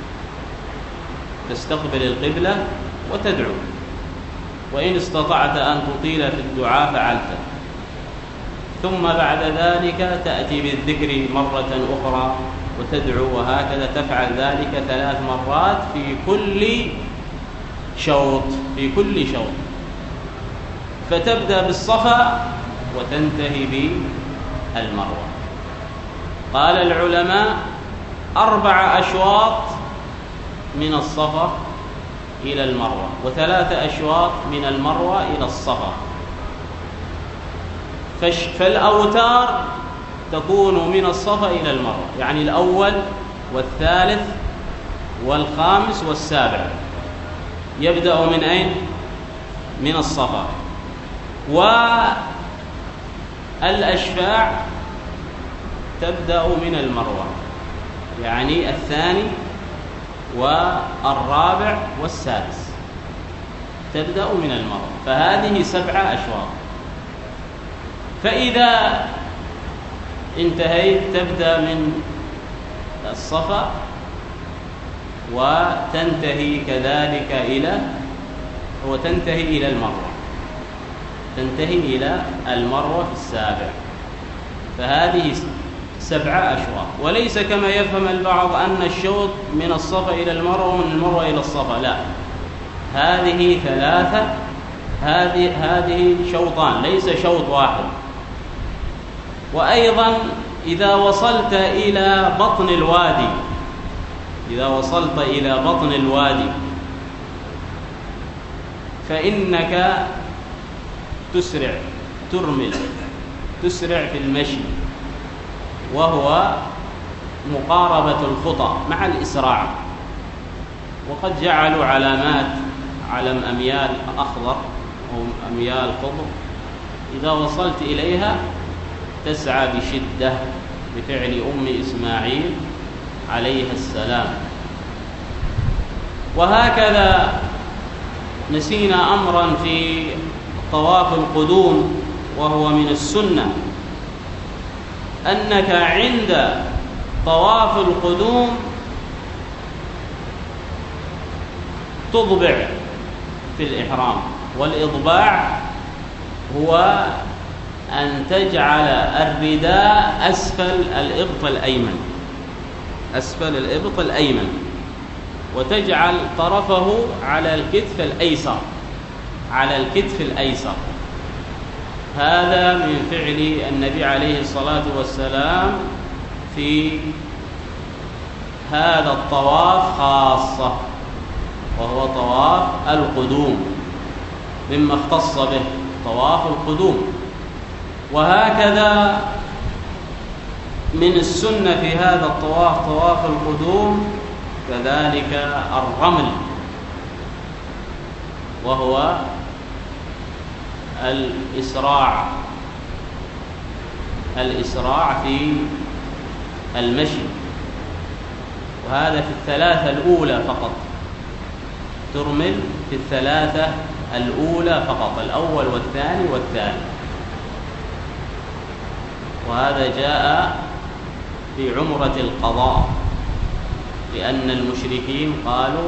تستقبل القبلة وتدعو، وإن استطعت أن تطيل في الدعاء فعلت. ثم بعد ذلك تأتي بالذكر مرة أخرى وتدعو، وهكذا تفعل ذلك ثلاث مرات في كل شوط في كل شوط فتبدأ بالصفا وتنتهي بالمروة. قال العلماء أربع أشواط من الصفا إلى المروة، وثلاثة أشواط من المروة إلى الصفا. فالأوتار تكون من الصفا إلى المروة، يعني الأول والثالث والخامس والسابع. يبدأ من أين؟ من الصفا. والأشفاع تبدأ من المروة، يعني الثاني والرابع والسادس تبدأ من المروة، فهذه سبعة أشواط. فإذا انتهيت تبدأ من الصفا وتنتهي كذلك إلى وتنتهي إلى المروة، تنتهي إلى المروة في السابع. فهذه سبعة أشواط، وليس كما يفهم البعض أن الشوط من الصفا إلى المروة ومن المروة إلى الصفا، لا، هذه ثلاثة، هذه هذه شوطان ليس شوط واحد. وأيضا إذا وصلت إلى بطن الوادي إذا وصلت إلى بطن الوادي فإنك تسرع ترمل تسرع في المشي، وهو مقاربة الخطى مع الإسراع. وقد جعلوا علامات، علم أميال أخضر أو أميال خضر، إذا وصلت إليها تسعى بشدة بفعل أم إسماعيل عليها السلام. وهكذا نسينا أمرا في طواف القدوم وهو من السنة، أنك عند طواف القدوم تضبع في الإحرام. والإضباع هو أن تجعل الرداء أسفل الإبط الأيمن أسفل الإبط الأيمن وتجعل طرفه على الكتف الأيسر على الكتف الأيسر. هذا من فعل النبي عليه الصلاة والسلام في هذا الطواف خاصة، وهو طواف القدوم، مما اختص به طواف القدوم. وهكذا من السنة في هذا الطواف طواف القدوم كذلك الرمل، وهو الإسراع الإسراع في المشي، وهذا في الثلاثة الأولى فقط، ترمل في الثلاثة الأولى فقط، الأول والثاني والثالث. وهذا جاء في عمرة القضاء، لأن المشركين قالوا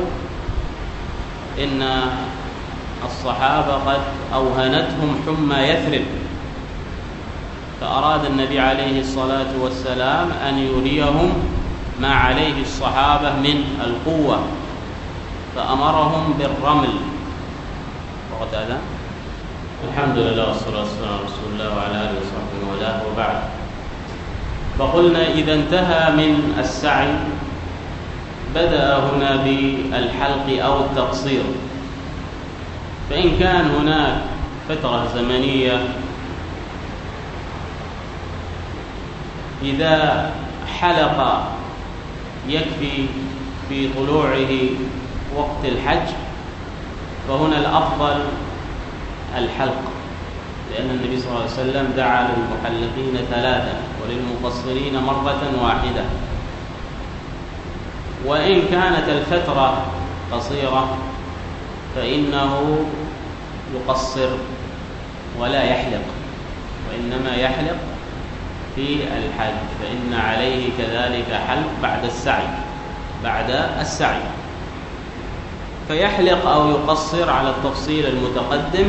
إن الصحابة قد أوهنتهم حمى يثرب، فأراد النبي عليه الصلاة والسلام أن يريهم ما عليه الصحابة من القوة، فأمرهم بالرمل. وقت هذا الحمد لله والصلاة والسلام على رسول الله وعلى آله وصحبه وله، وبعد. فقلنا إذا انتهى من السعي بدأ هنا بالحلق أو التقصير، فإن كان هناك فترة زمنية إذا حلق يكفي في طلوعه وقت الحج، فهنا الأفضل الحلق، لأن النبي صلى الله عليه وسلم دعا للمحلقين ثلاثة وللمقصرين مرة واحدة. وإن كانت الفترة قصيرة فإنه يقصر ولا يحلق، وإنما يحلق في الحج، فإن عليه كذلك حلق بعد السعي بعد السعي فيحلق أو يقصر على التفصيل المتقدم.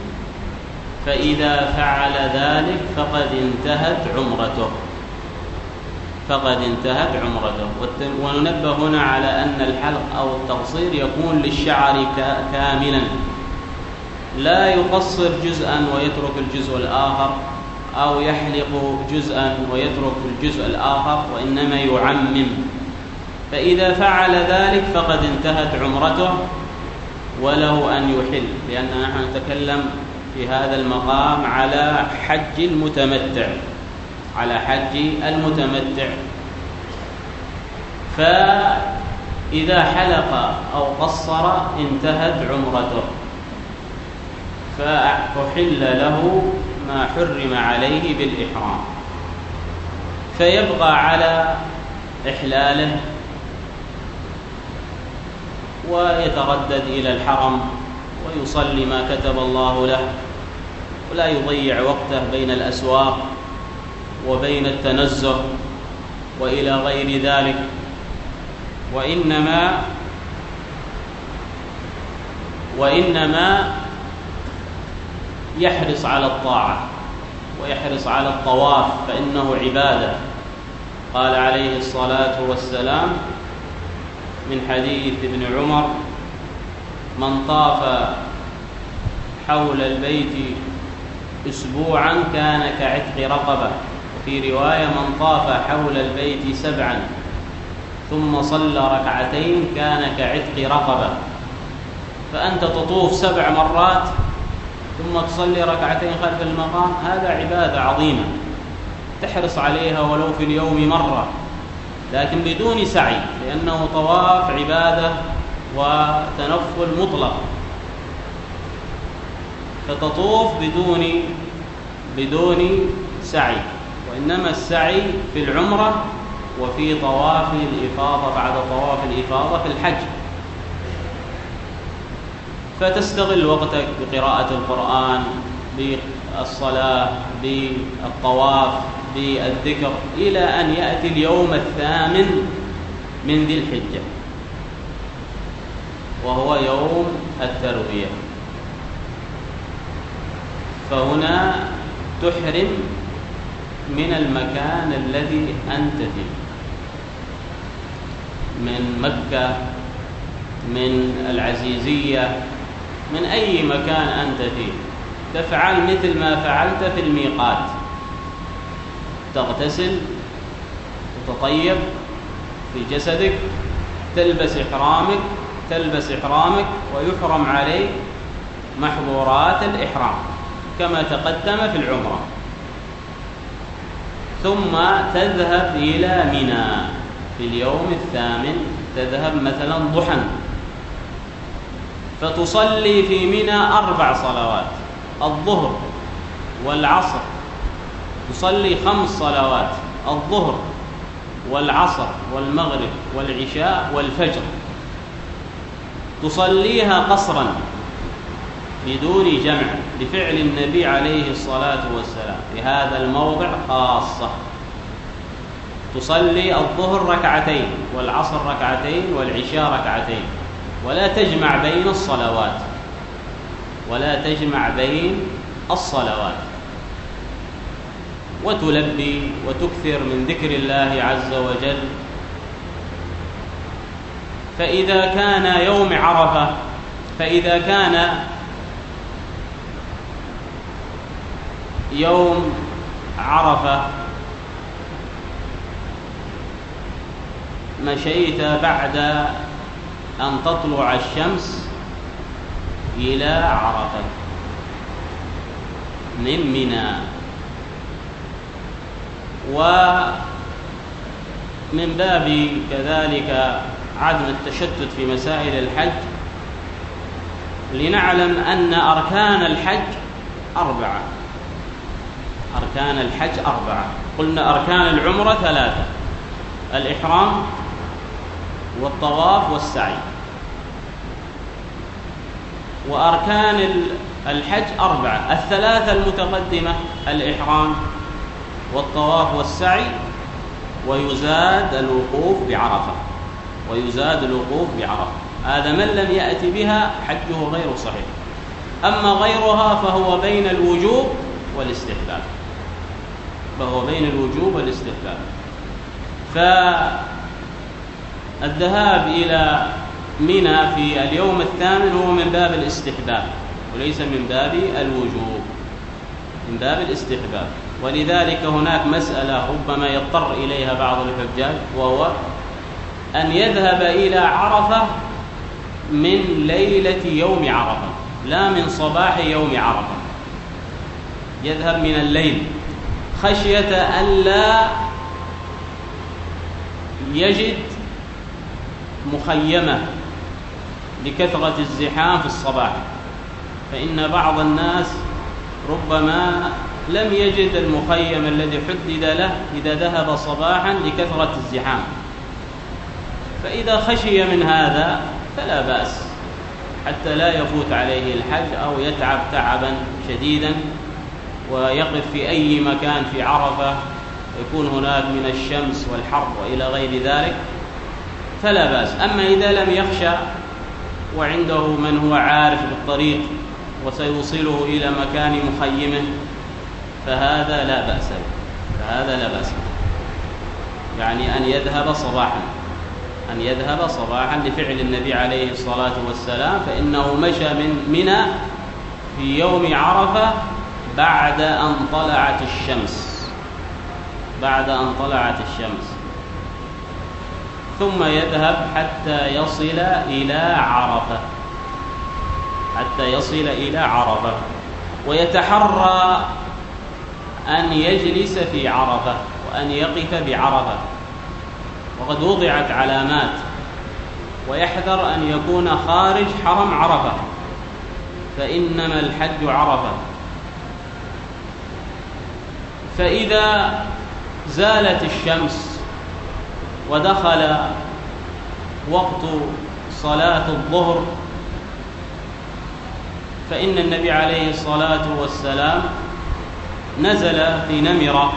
فإذا فعل ذلك فقد انتهت عمرته فقد انتهت عمرته. وننبه هنا على أن الحلق أو التقصير يكون للشعر كاملا، لا يقصر جزءا ويترك الجزء الآخر، أو يحلق جزءا ويترك الجزء الآخر، وإنما يعمم. فإذا فعل ذلك فقد انتهت عمرته وله أن يحل، لأننا نحن نتكلم في هذا المقام على حج المتمتع على حج المتمتع إذا حلق أو قصر انتهت عمرته، فأحل له ما حرم عليه بالإحرام، فيبقى على إحلاله ويتردد إلى الحرم ويصلي ما كتب الله له، ولا يضيع وقته بين الأسواق وبين التنزه وإلى غير ذلك، وإنما وإنما يحرص على الطاعة ويحرص على الطواف، فإنه عبادة. قال عليه الصلاة والسلام من حديث ابن عمر: من طاف حول البيت أسبوعا كان كعتق رقبة، وفي رواية: من طاف حول البيت سبعا ثم صلى ركعتين كان كعتق رقبة. فأنت تطوف سبع مرات ثم تصلي ركعتين خلف المقام، هذا عبادة عظيمة تحرص عليها ولو في اليوم مرة، لكن بدون سعي، لأنه طواف عبادة وتنفل مطلق، فتطوف بدون بدون سعي. وإنما السعي في العمرة وفي طواف الإفاضة بعد طواف الإفاضة في الحج. فتستغل وقتك بقراءة القرآن، بالصلاة، بالطواف، بالذكر، إلى أن يأتي اليوم الثامن من ذي الحجة، وهو يوم التروية. فهنا تحرم من المكان الذي أنت فيه، من مكة، من العزيزية، من أي مكان أنت فيه، تفعل مثل ما فعلت في الميقات، تغتسل وتطيب في جسدك، تلبس إحرامك تلبس إحرامك ويحرم عليك محظورات الإحرام كما تقدم في العمرة، ثم تذهب إلى منى في اليوم الثامن، تذهب مثلا ضحى، فتصلي في منى أربع صلوات: الظهر والعصر، تصلي خمس صلوات: الظهر والعصر والمغرب والعشاء والفجر، تصليها قصرا بدون جمع بفعل النبي عليه الصلاة والسلام في هذا الموضع خاصة. تصلي الظهر ركعتين والعصر ركعتين والعشاء ركعتين، ولا تجمع بين الصلوات ولا تجمع بين الصلوات وتلبي وتكثر من ذكر الله عز وجل. فإذا كان يوم عرفة فإذا كان يوم عرفة مشيت بعد أن تطلع الشمس إلى عرفة من منى، ومن باب كذلك عدم التشتت في مسائل الحج لنعلم أن أركان الحج أربعة أركان الحج أربعة قلنا أركان العمرة ثلاثة: الإحرام والطواف والسعي. وأركان الحج أربعة: الثلاثة المتقدمة الإحرام والطواف والسعي، ويزاد الوقوف بعرفة ويزاد الوقوف بعرفة هذا من لم يأتي بها حجه غير صحيح. أما غيرها فهو بين الوجوب والاستحباب فهو بين الوجوب والاستحباب فالذهاب إلى منى في اليوم الثامن هو من باب الاستحباب وليس من باب الوجوب، من باب الاستحباب. ولذلك هناك مسألة ربما يضطر إليها بعض الحجاج، وهو أن يذهب إلى عرفة من ليلة يوم عرفة لا من صباح يوم عرفة، يذهب من الليل خشية أن لا يجد مخيمة لكثرة الزحام في الصباح، فإن بعض الناس ربما لم يجد المخيم الذي حدد له إذا ذهب صباحا لكثرة الزحام، فإذا خشي من هذا فلا بأس حتى لا يفوت عليه الحج أو يتعب تعبا شديدا ويقف في أي مكان في عرفة يكون هناك من الشمس والحر وإلى غير ذلك، فلا بأس. أما إذا لم يخشى وعنده من هو عارف بالطريق وسيوصله إلى مكان مخيمه فهذا لا بأس به، فهذا لا بأس به، يعني أن يذهب صباحا أن يذهب صباحا لفعل النبي عليه الصلاة والسلام، فإنه مشى من منى في يوم عرفة بعد أن طلعت الشمس بعد أن طلعت الشمس ثم يذهب حتى يصل إلى عرفة حتى يصل إلى عرفة ويتحرى أن يجلس في عرفة وأن يقف بعرفة، وقد وضعت علامات، ويحذر أن يكون خارج حرم عرفة، فإنما الحج عرفة. فإذا زالت الشمس ودخل وقت صلاة الظهر فإن النبي عليه الصلاة والسلام نزل في نمرة،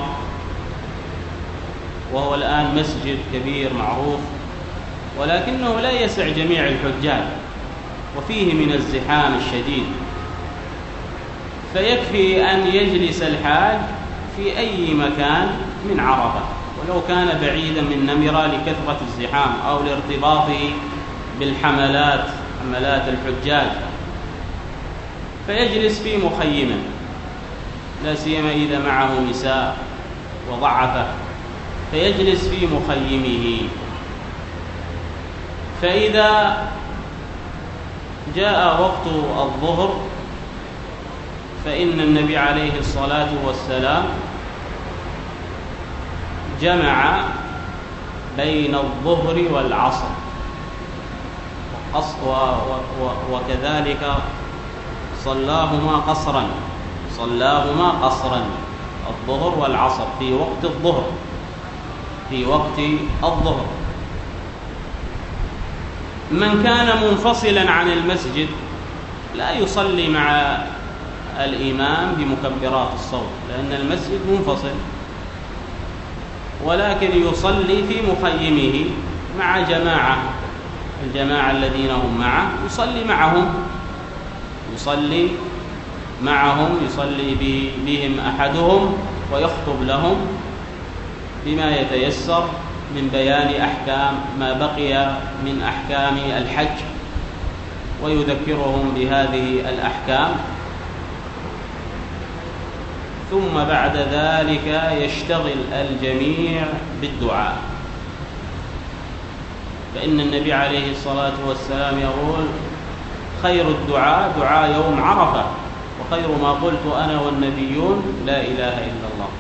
وهو الآن مسجد كبير معروف، ولكنه لا يسع جميع الحجاج وفيه من الزحام الشديد، فيكفي أن يجلس الحاج في أي مكان من عرفة ولو كان بعيدا من نمرة لكثرة الزحام أو لارتباطه بالحملات حملات الحجاج، فيجلس في مخيمه، لا سيما إذا معه نساء وضعفه، فيجلس في مخيمه. فإذا جاء وقت الظهر فإن النبي عليه الصلاة والسلام جمع بين الظهر والعصر، وكذلك صلاهما قصرا صلاهما قصرا الظهر والعصر في وقت الظهر في وقت الظهر. من كان منفصلا عن المسجد لا يصلي مع الإمام بمكبرات الصوت، لأن المسجد منفصل، ولكن يصلي في مخيمه مع جماعة الجماعة الذين هم معه، يصلي معهم يصلي معهم يصلي بهم أحدهم ويخطب لهم بما يتيسر من بيان أحكام ما بقي من أحكام الحج، ويذكرهم بهذه الأحكام، ثم بعد ذلك يشتغل الجميع بالدعاء، فإن النبي عليه الصلاة والسلام يقول: خير الدعاء دعاء يوم عرفة، وخير ما قلت أنا والنبيون لا إله إلا الله.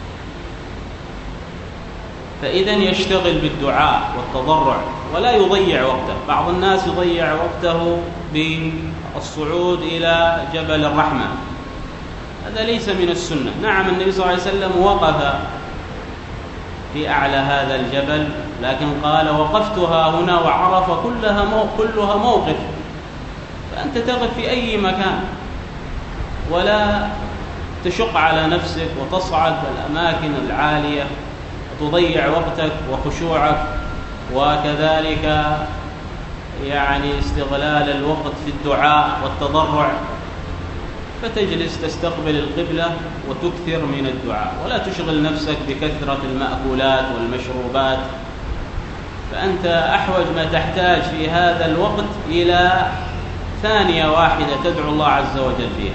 فإذا يشتغل بالدعاء والتضرع ولا يضيع وقته. بعض الناس يضيع وقته بالصعود إلى جبل الرحمة، هذا ليس من السنة. نعم النبي صلى الله عليه وسلم وقف في أعلى هذا الجبل، لكن قال: وقفتها هنا وعرفة كلها كلها موقف، فأنت تقف في أي مكان ولا تشق على نفسك وتصعد الأماكن العالية وتضيع وقتك وخشوعك، وكذلك يعني استغلال الوقت في الدعاء والتضرع، فتجلس تستقبل القبلة وتكثر من الدعاء، ولا تشغل نفسك بكثرة المأكولات والمشروبات. فأنت أحوج ما تحتاج في هذا الوقت إلى ثانية واحدة تدعو الله عز وجل فيها،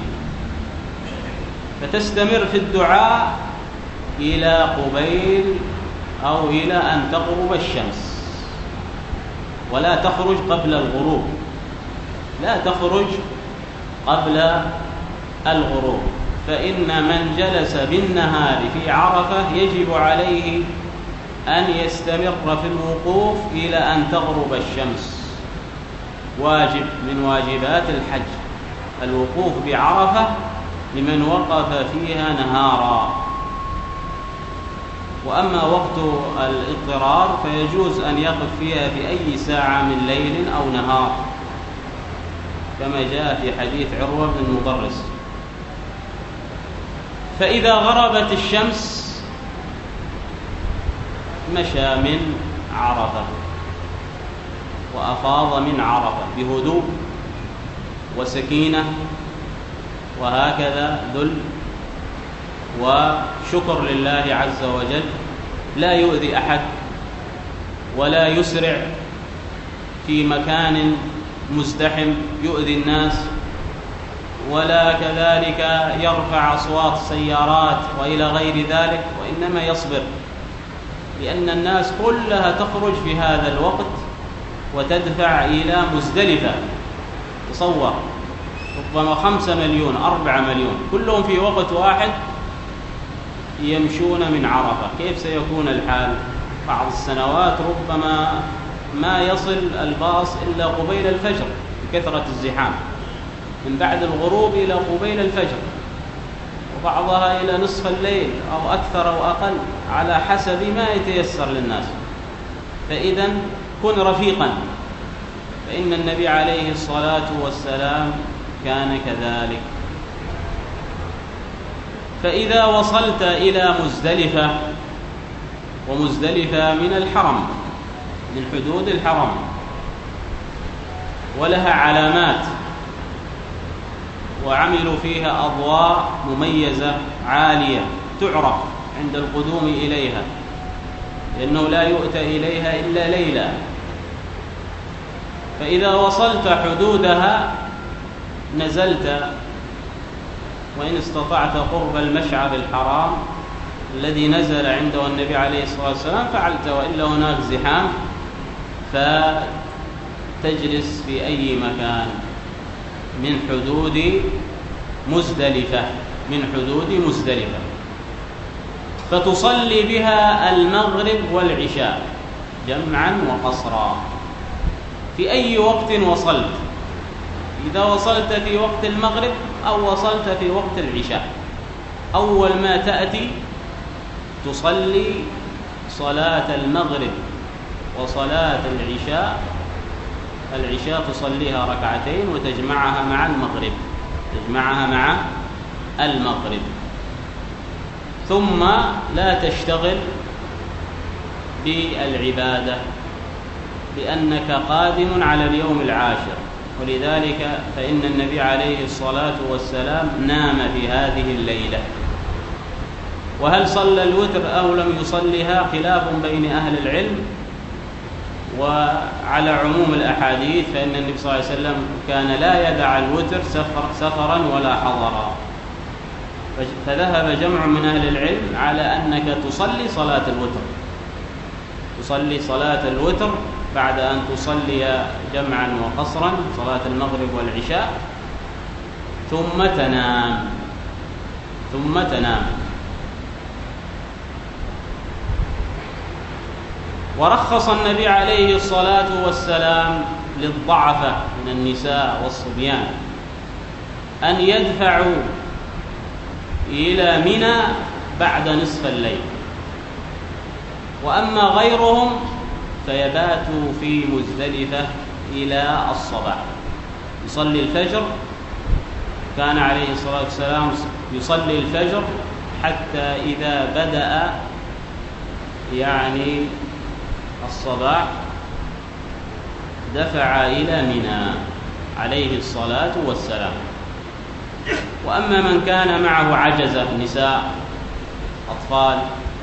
فتستمر في الدعاء إلى قبيل أو إلى أن تغرب الشمس، ولا تخرج قبل الغروب، لا تخرج قبل الغروب. فإن من جلس بالنهار في عرفة يجب عليه أن يستمر في الوقوف إلى أن تغرب الشمس، واجب من واجبات الحج الوقوف بعرفة لمن وقف فيها نهارا. وأما وقت الاضطرار فيجوز أن يقف فيها في أي ساعة من ليل أو نهار، كما جاء في حديث عروة بن المضرس. فإذا غربت الشمس مشى من عرفة وأفاض من عرفة بهدوء وسكينة، وهكذا ذل وشكر لله عز وجل، لا يؤذي أحد ولا يسرع في مكان مزدحم يؤذي الناس، ولا كذلك يرفع أصوات السيارات وإلى غير ذلك، وإنما يصبر، لأن الناس كلها تخرج في هذا الوقت وتدفع إلى مزدلفة. تصور ربما خمسة مليون أربعة مليون كلهم في وقت واحد يمشون من عرفة، كيف سيكون الحال؟ بعض السنوات ربما ما يصل الباص إلا قبيل الفجر بكثرة الزحام، من بعد الغروب إلى قبيل الفجر، وبعضها إلى نصف الليل أو أكثر أو أقل على حسب ما يتيسر للناس. فإذا كن رفيقا، فإن النبي عليه الصلاة والسلام كان كذلك. فإذا وصلت إلى مزدلفة، ومزدلفة من الحرم، من حدود الحرم، ولها علامات وعملوا فيها أضواء مميزة عالية تعرف عند القدوم إليها، لأنه لا يؤتى إليها إلا ليلا. فإذا وصلت حدودها نزلت، وإن استطعت قرب المشعر الحرام الذي نزل عنده النبي عليه الصلاة والسلام فعلت، وإلا هناك زحام فتجلس في أي مكان من حدود مزدلفة، من حدود مزدلفة، فتصلي بها المغرب والعشاء جمعا وقصرا في أي وقت وصلت، إذا وصلت في وقت المغرب أو وصلت في وقت العشاء، أول ما تأتي تصلي صلاة المغرب وصلاة العشاء. العشاء تصليها ركعتين وتجمعها مع المغرب، تجمعها مع المغرب، ثم لا تشتغل بالعبادة لأنك قادم على اليوم العاشر. ولذلك فإن النبي عليه الصلاة والسلام نام في هذه الليلة. وهل صلى الوتر أو لم يصلها خلاف بين أهل العلم، وعلى عموم الأحاديث فإن النبي صلى الله عليه وسلم كان لا يدع الوتر سفر سفرا ولا حضرا، فذهب جمع من أهل العلم على أنك تصلي صلاة الوتر، تصلي صلاة الوتر بعد أن تصلي جمعا وقصرا صلاة المغرب والعشاء، ثم تنام ثم تنام ورخص النبي عليه الصلاة والسلام للضعفة من النساء والصبيان أن يدفعوا إلى منى بعد نصف الليل، وأما غيرهم فيباتوا في مزدلفة إلى الصباح. يصلي الفجر، كان عليه الصلاة والسلام يصلي الفجر حتى إذا بدأ يعني الصباح دفع إلى منى عليه الصلاة والسلام. وأما من كان معه عجزة، نساء، أطفال،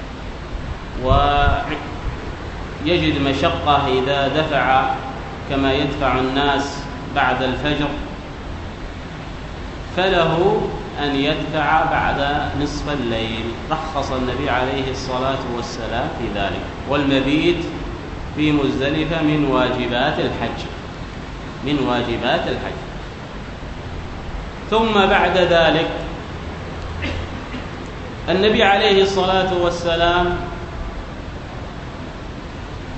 ويجد مشقة إذا دفع كما يدفع الناس بعد الفجر، فله أن يدفع بعد نصف الليل. رخص النبي عليه الصلاة والسلام في ذلك. والمبيت في مزدلفة من واجبات الحج، من واجبات الحج. ثم بعد ذلك النبي عليه الصلاة والسلام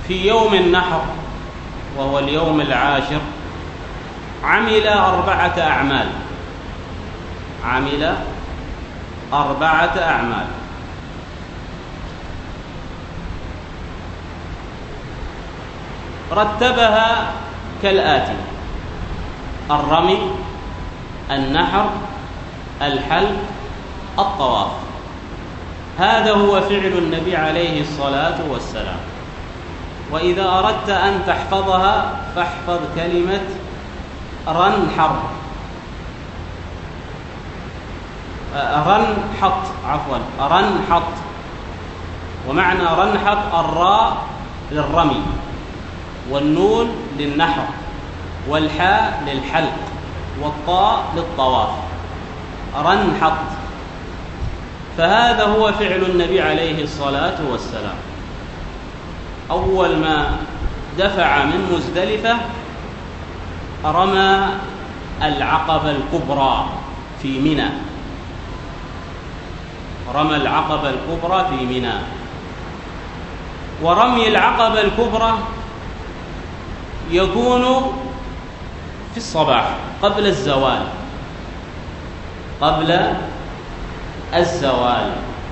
في يوم النحر وهو اليوم العاشر عمل أربعة أعمال عمل أربعة أعمال رتبها كالآتي: الرمي، النحر، الحلق، الطواف. هذا هو فعل النبي عليه الصلاة والسلام. وإذا أردت أن تحفظها فاحفظ كلمة رنحر رنحط عفوا رنحط ومعنى رنحط الراء للرمي، والنون للنحر، والحاء للحلق، والطاء للطواف. رنحط. فهذا هو فعل النبي عليه الصلاة والسلام. أول ما دفع من مزدلفة رمى العقبة الكبرى في منى رمى العقبة الكبرى في منى ورمي العقبة الكبرى يكون في الصباح قبل الزوال قبل الزوال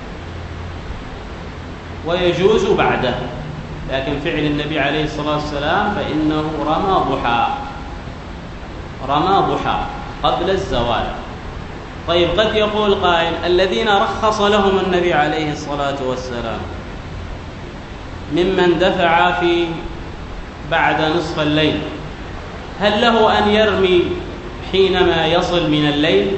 ويجوز بعده، لكن فعل النبي عليه الصلاة والسلام فإنه رمى ضحى رمى ضحى قبل الزوال. طيب، قد يقول قائل: الذين رخص لهم النبي عليه الصلاة والسلام ممن دفع في بعد نصف الليل، هل له أن يرمي حينما يصل من الليل؟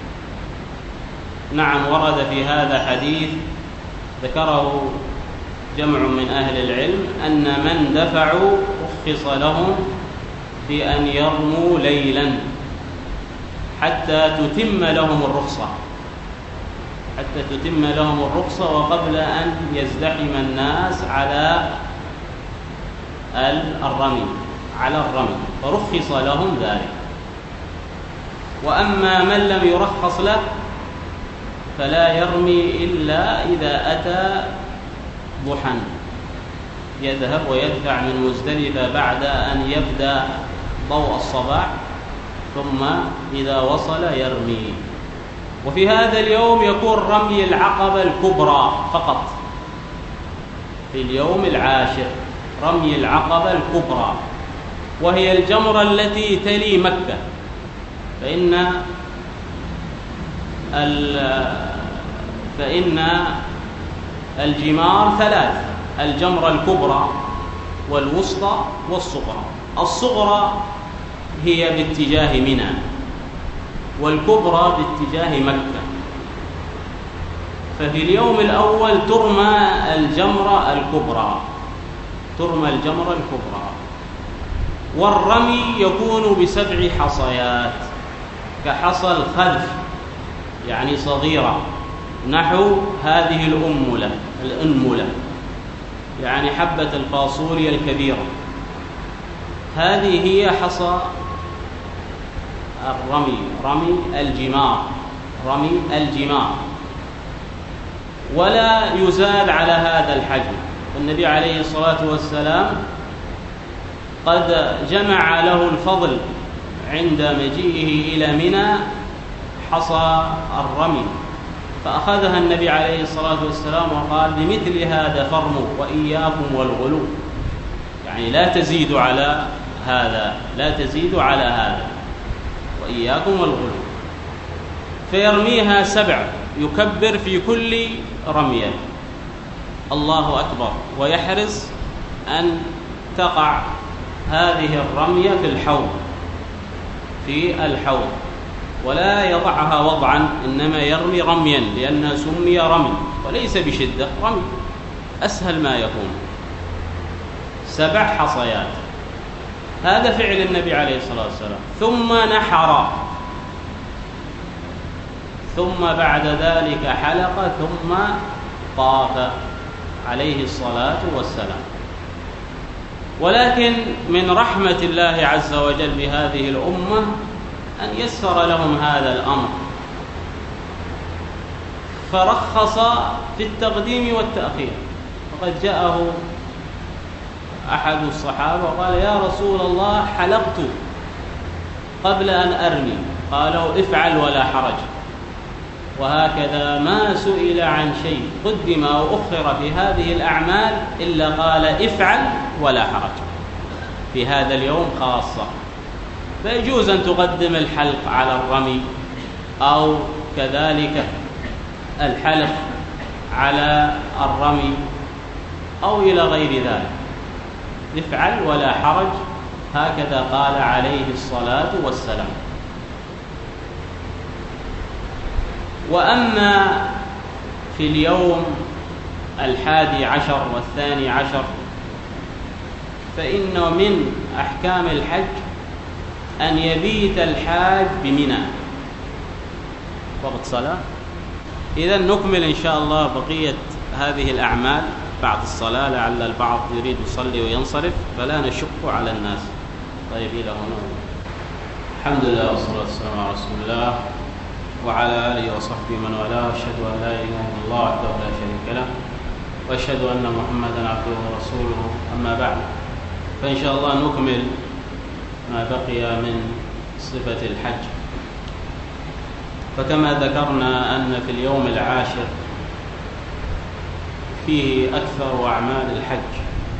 نعم، ورد في هذا حديث ذكره جمع من أهل العلم أن من دفعوا رخص لهم بأن يرموا ليلا حتى تتم لهم الرخصة حتى تتم لهم الرخصة وقبل أن يزدحم الناس على الرمي على الرمي فرخص لهم ذلك. وأما من لم يرخص له فلا يرمي إلا إذا أتى ضحى، يذهب ويدفع من مزدلفة بعد أن يبدأ ضوء الصباح، ثم إذا وصل يرمي. وفي هذا اليوم يكون رمي العقبة الكبرى فقط، في اليوم العاشر رمي العقبة الكبرى، وهي الجمرة التي تلي مكة، فإن فإن الجمار ثلاث: الجمرة الكبرى والوسطى والصغرى. الصغرى هي باتجاه منى، والكبرى باتجاه مكة. ففي اليوم الأول ترمى الجمرة الكبرى ترمى الجمرة الكبرى والرمي يكون بسبع حصيات كحصى الخذف، يعني صغيرة نحو هذه الأنملة الأنملة يعني حبة الفاصوليا الكبيرة. هذه هي حصى الرمي رمي الجمار رمي الجمار ولا يزاد على هذا الحجم. والنبي عليه الصلاة والسلام قد جمع له الفضل عند مجيئه إلى منى حصى الرمي، فأخذها النبي عليه الصلاة والسلام وقال: بمثل هذا فرموا وإياكم والغلو، يعني لا تزيدوا على هذا لا تزيدوا على هذا وإياكم والغلو. فيرميها سبع، يكبر في كل رمية الله أكبر، ويحرص أن تقع هذه الرمية في الحوض في الحوض ولا يضعها وضعا، إنما يرمي رميا، لأنها سمي رمي وليس بشدة، رمي أسهل ما يكون. سبع حصيات، هذا فعل النبي عليه الصلاة والسلام. ثم نحر، ثم بعد ذلك حلق، ثم طاف عليه الصلاة والسلام. ولكن من رحمة الله عز وجل بهذه الأمة أن يسر لهم هذا الأمر، فرخص في التقديم والتأخير. فقد جاءه أحد الصحابة وقال: يا رسول الله، حلقت قبل أن أرمي. قالوا: افعل ولا حرج. وهكذا ما سئل عن شيء قدم أو أخر في هذه الأعمال إلا قال: افعل ولا حرج في هذا اليوم خاصة. فيجوز أن تقدم الحلق على الرمي، أو كذلك الحلق على الرمي، أو إلى غير ذلك. افعل ولا حرج، هكذا قال عليه الصلاة والسلام. وأما في اليوم الحادي عشر والثاني عشر فإنه من أحكام الحج أن يبيت الحاج بمنى وقت صلاة. إذا نكمل إن شاء الله بقية هذه الأعمال بعد الصلاة، لعل البعض يريد يصلي وينصرف فلا نشق على الناس. طيب، إلى هنا. الحمد لله والصلاة والسلام على رسول الله وعلى آله وصحبه من والاه، أشهد أن لا إله إلا الله وحده لا شريك له، وأشهد أن محمدا عبده ورسوله. أما بعد، فإن شاء الله نكمل ما بقي من صفة الحج. فكما ذكرنا أن في اليوم العاشر فيه أكثر أعمال الحج،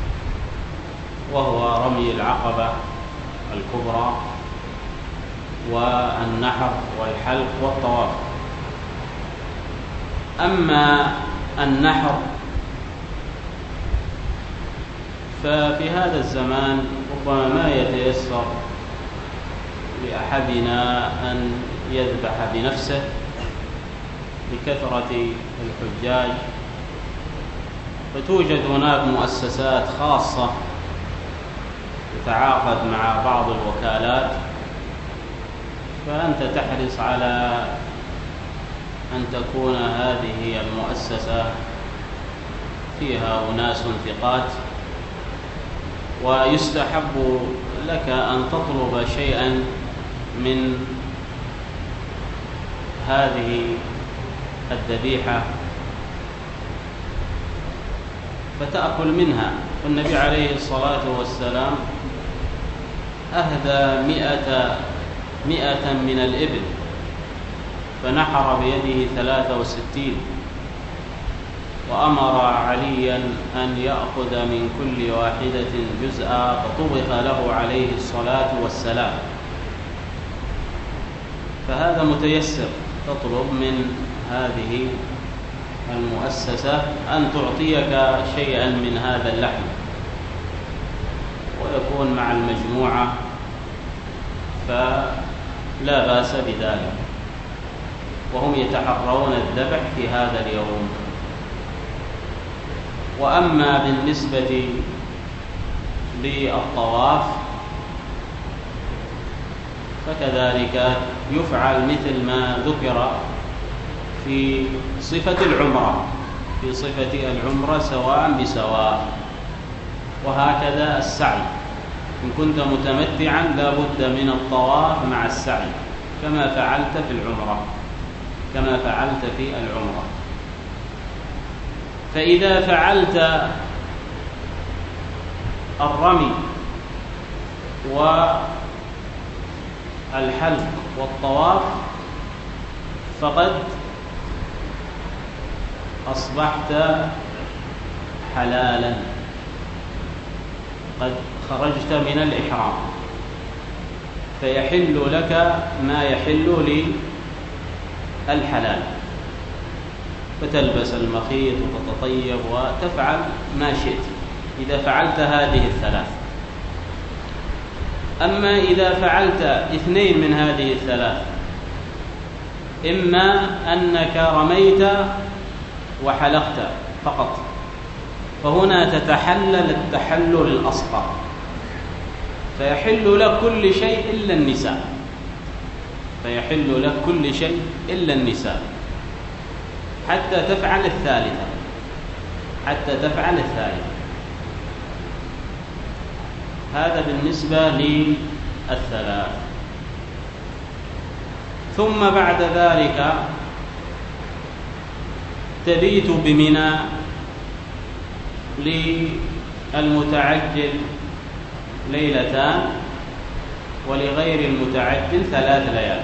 وهو رمي العقبة الكبرى والنحر والحلق والطواف. أما النحر ففي هذا الزمان ربما ما يتيسر لأحدنا أن يذبح بنفسه لكثرة الحجاج، فتوجد هناك مؤسسات خاصة تتعاقد مع بعض الوكالات، فأنت تحرص على أن تكون هذه المؤسسة فيها أناس ثقات، ويستحب لك أن تطلب شيئا من هذه الذبيحة فتأكل منها. والنبي عليه الصلاة والسلام أهدى مئة مئة من الإبل، فنحر بيده ثلاثة وستين، وأمر عليا أن يأخذ من كل واحدة جزءا فطبخ له عليه الصلاة والسلام. فهذا متيسر، تطلب من هذه المؤسسة أن تعطيك شيئا من هذا اللحم، ويكون مع المجموعة، فلا بأس بذلك، وهم يتحرون الذبح في هذا اليوم. وأما بالنسبة للطواف فكذلك يفعل مثل ما ذكر في صفة العمرة في صفة العمرة سواء بسواء. وهكذا السعي، إن كنت متمتعا لا بد من الطواف مع السعي كما فعلت في العمرة كما فعلت في العمرة. فإذا فعلت الرمي والحلق والطواف فقد أصبحت حلالا، قد خرجت من الإحرام، فيحل لك ما يحل للحلال، فتلبس المخيط وتتطيب وتفعل ما شئت إذا فعلت هذه الثلاث. أما إذا فعلت اثنين من هذه الثلاث، إما أنك رميت وحلقت فقط، فهنا تتحلل التحلل الأصغر، فيحل لك كل شيء إلا النساء فيحل لك كل شيء إلا النساء حتى تفعل الثالثة حتى تفعل الثالثة. هذا بالنسبة للثلاث. ثم بعد ذلك تبيت بمنى المتعجل ليلتان، ولغير المتعجل ثلاث ليال.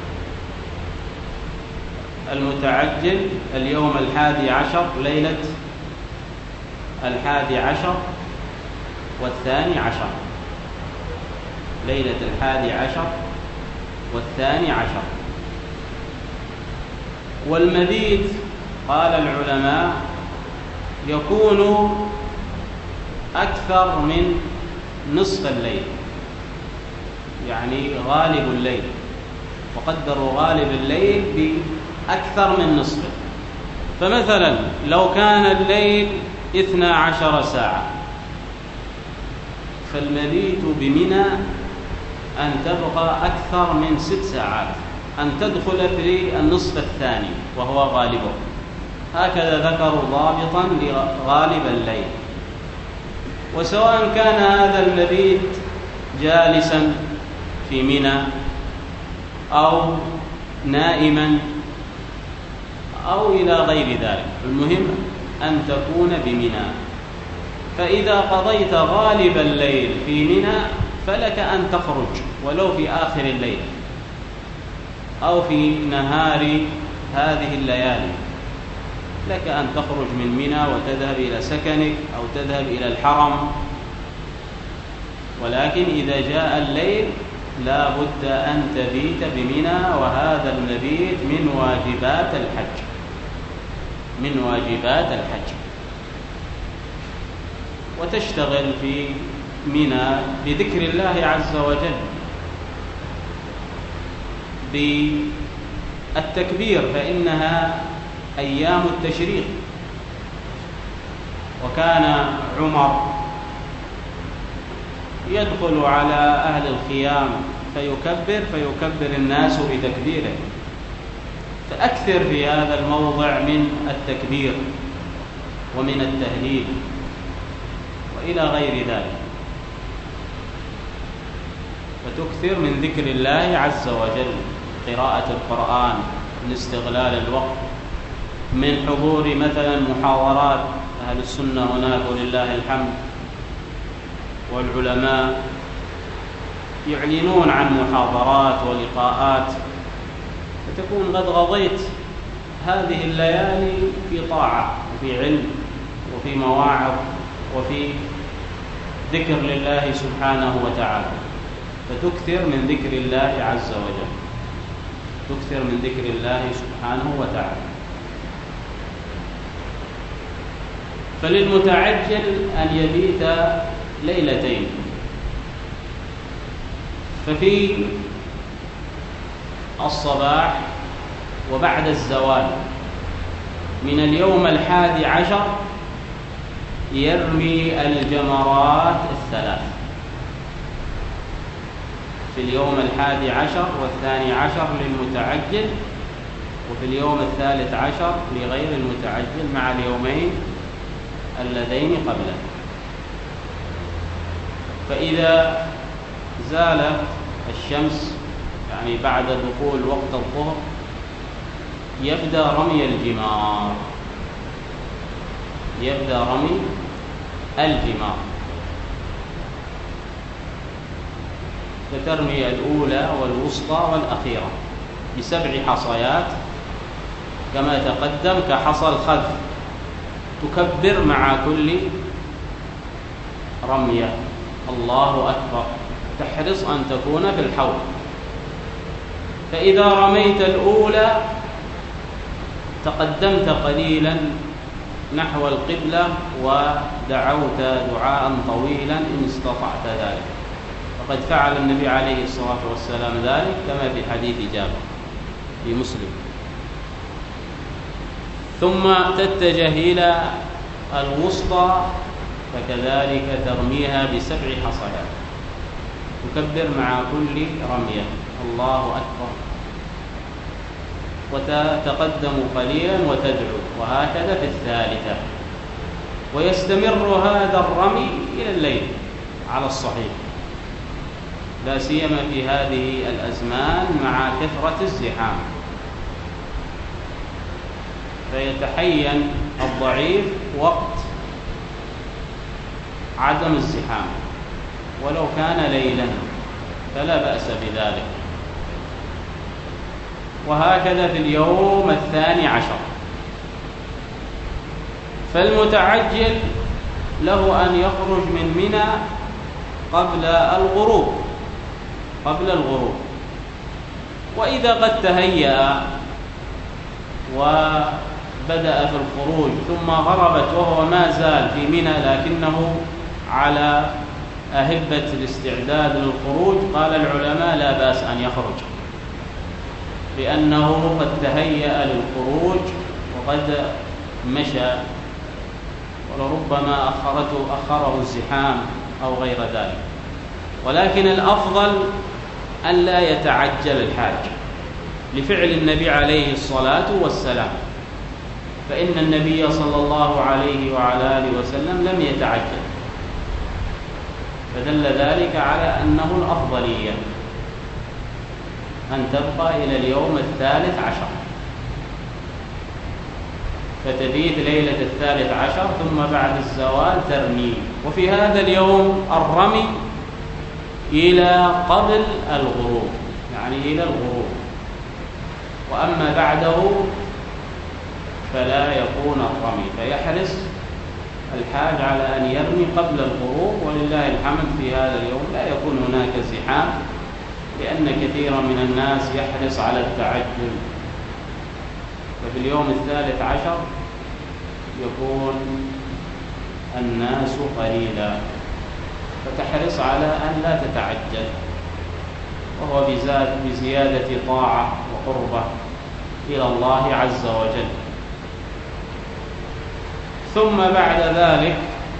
المتعجل اليوم الحادي عشر، ليلة الحادي عشر والثاني عشر، ليلة الحادي عشر والثاني عشر. والمبيت قال العلماء يكون أكثر من نصف الليل، يعني غالب الليل، وقدروا غالب الليل بأكثر من نصفه. فمثلا لو كان الليل اثنا عشر ساعة، فالمبيت بمنى أن تبقى أكثر من ست ساعات، أن تدخل في النصف الثاني وهو غالبه. هكذا ذكروا ضابطا لغالب الليل. وسواء كان هذا المبيت جالسا في منى أو نائما أو إلى غير ذلك، المهم أن تكون بمنى. فإذا قضيت غالب الليل في منى فلك أن تخرج ولو في آخر الليل أو في نهار هذه الليالي، لك أن تخرج من منى وتذهب إلى سكنك أو تذهب إلى الحرم. ولكن إذا جاء الليل لا بد أن تبيت بمنى، وهذا المبيت من واجبات الحج، من واجبات الحج. وتشتغل في منى بذكر الله عز وجل، بالتكبير، فإنها أيام التشريق. وكان عمر يدخل على أهل الخيام فيكبر فيكبر الناس بتكبيره، فأكثر في هذا الموضع من التكبير ومن التهليل وإلى غير ذلك، فتكثر من ذكر الله عز وجل، قراءة القرآن، من استغلال الوقت، من حضور مثلا محاضرات أهل السنة هناك ولله الحمد، والعلماء يعلنون عن محاضرات ولقاءات، فتكون قد غضيت هذه الليالي في طاعة وفي علم وفي مواعظ وفي ذكر لله سبحانه وتعالى، فتكثر من ذكر الله عز وجل، تكثر من ذكر الله سبحانه وتعالى. فللمتعجل أن يبيت ليلتين، ففي الصباح وبعد الزوال من اليوم الحادي عشر يرمي الجمرات الثلاث، في اليوم الحادي عشر والثاني عشر للمتعجل، وفي اليوم الثالث عشر لغير المتعجل مع اليومين اللذين قبله. فإذا زالت الشمس يعني بعد دخول وقت الظهر يبدأ رمي الجمار، يبدأ رمي الجمار، فترمي الأولى والوسطى والأخيرة بسبع حصيات كما تقدم كحصى الخذ، تكبر مع كل رمية الله أكبر، تحرص أن تكون في الحوض. فإذا رميت الأولى تقدمت قليلا نحو القبلة ودعوت دعاء طويلا إن استطعت ذلك، وقد فعل النبي عليه الصلاة والسلام ذلك كما في حديث جابر في مسلم. ثم تتجه إلى الوسطى فكذلك ترميها بسبع حصيات، تكبر مع كل رمية الله أكبر، وتتقدم قليلا وتدعو، وهكذا في الثالثة. ويستمر هذا الرمي إلى الليل على الصحيح، لا سيما في هذه الأزمان مع كثرة الزحام، فيتحين الضعيف وقت عدم الزحام ولو كان ليلا فلا بأس بذلك. وهكذا في اليوم الثاني عشر. فالمتعجل له أن يخرج من منى قبل الغروب قبل الغروب وإذا قد تهيأ وبدأ في الخروج ثم غربت وهو ما زال في منى لكنه على أهبة الاستعداد للخروج، قال العلماء لا بأس أن يخرج لأنه قد تهيأ للخروج وقد مشى، ولربما أخرته أخره الزحام أو غير ذلك. ولكن الأفضل أن لا يتعجل الحاج لفعل النبي عليه الصلاة والسلام، فإن النبي صلى الله عليه وعلى آله وسلم لم يتعجل، فدل ذلك على أنه الأفضلية أن تبقى إلى اليوم الثالث عشر، فتبيت ليلة الثالث عشر ثم بعد الزوال ترمي. وفي هذا اليوم الرمي إلى قبل الغروب، يعني إلى الغروب، وأما بعده فلا يكون الرمي، فيحرص الحاج على أن يرمي قبل الغروب. ولله الحمد في هذا اليوم لا يكون هناك زحام، لأن كثيرا من الناس يحرص على التعجل، ففي اليوم الثالث عشر يكون الناس قليلا، فتحرص على أن لا تتعجل، وهو بزيادة طاعة وقربة إلى الله عز وجل. ثم بعد ذلك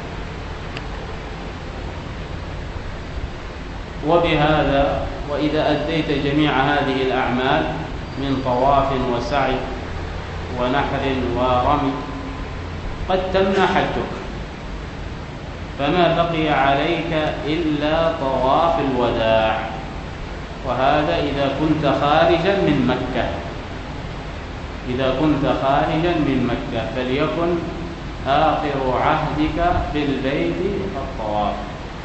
وبهذا وإذا أديت جميع هذه الأعمال من طواف وسعي ونحر ورمي قد تم حجك، فما بقي عليك إلا طواف الوداع، وهذا إذا كنت خارجا من مكة. إذا كنت خارجا من مكة فليكن آخر عهدك بالبيت الطواف.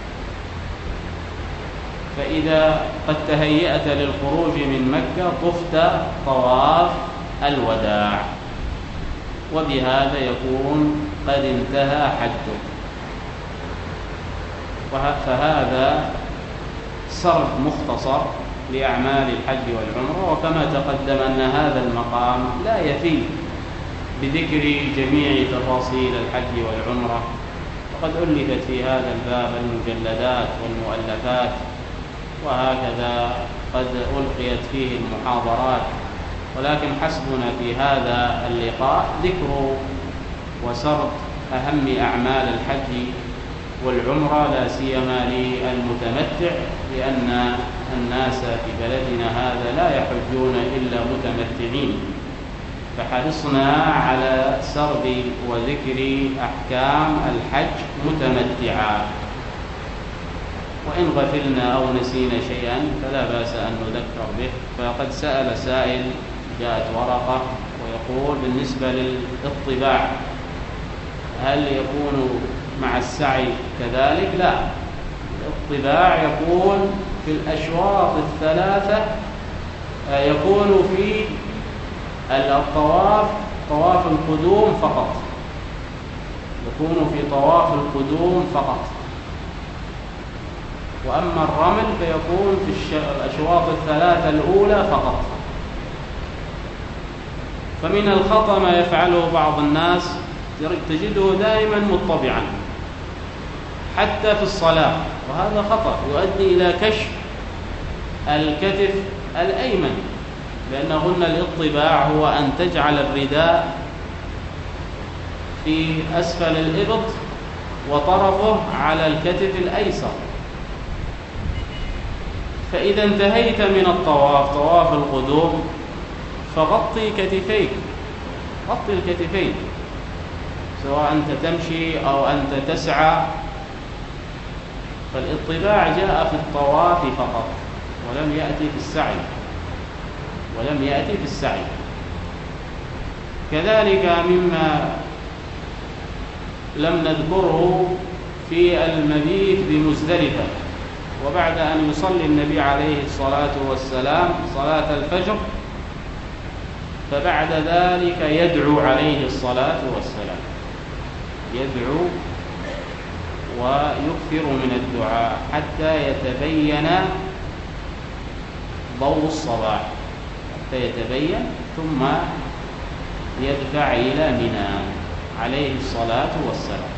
فإذا قد تهيأت للخروج من مكة طفت طواف الوداع، وبهذا يكون قد انتهى حجك. فهذا سرد مختصر لأعمال الحج والعمرة. وكما تقدم أن هذا المقام لا يفي بذكر جميع تفاصيل الحج والعمرة، وقد ألفت في هذا الباب المجلدات والمؤلفات، وهكذا قد ألقيت فيه المحاضرات، ولكن حسبنا في هذا اللقاء ذكر وسرد أهم أعمال الحج والعمرة، لا سيما للمتمتع، لأن الناس في بلدنا هذا لا يحجون إلا متمتعين، فحرصنا على سرد وذكر أحكام الحج متمتعا. وإن غفلنا أو نسينا شيئا فلا بأس أن نذكر به. فقد سأل سائل، جاءت ورقة ويقول بالنسبة للطباع هل يكون مع السعي كذلك؟ لا، الطباع يكون في الأشواط الثلاثة، يكون في الطواف طواف القدوم فقط، يكون في طواف القدوم فقط. وأما الرمل فيكون في الأشواط الثلاثة الأولى فقط. فمن الخطأ ما يفعله بعض الناس، تجده دائما مطبعا حتى في الصلاة، وهذا خطأ يؤدي إلى كشف الكتف الأيمن، لأن قلنا الاطباع هو أن تجعل الرداء في أسفل الإبط وطرفه على الكتف الأيسر. فإذا انتهيت من الطواف طواف القدوم فغطي كتفيك، غطي الكتفين، سواء أنت تمشي أو أنت تسعى. فالاطباع جاء في الطواف فقط، ولم يأتي في السعي ولم يأتي في السعي. كذلك مما لم نذكره في المبيت بمزدلفة، وبعد أن يصلي النبي عليه الصلاة والسلام صلاة الفجر فبعد ذلك يدعو عليه الصلاة والسلام، يدعو ويكثر من الدعاء حتى يتبين ضوء الصباح، حتى يتبين ثم يدفع إلى منى عليه الصلاة والسلام.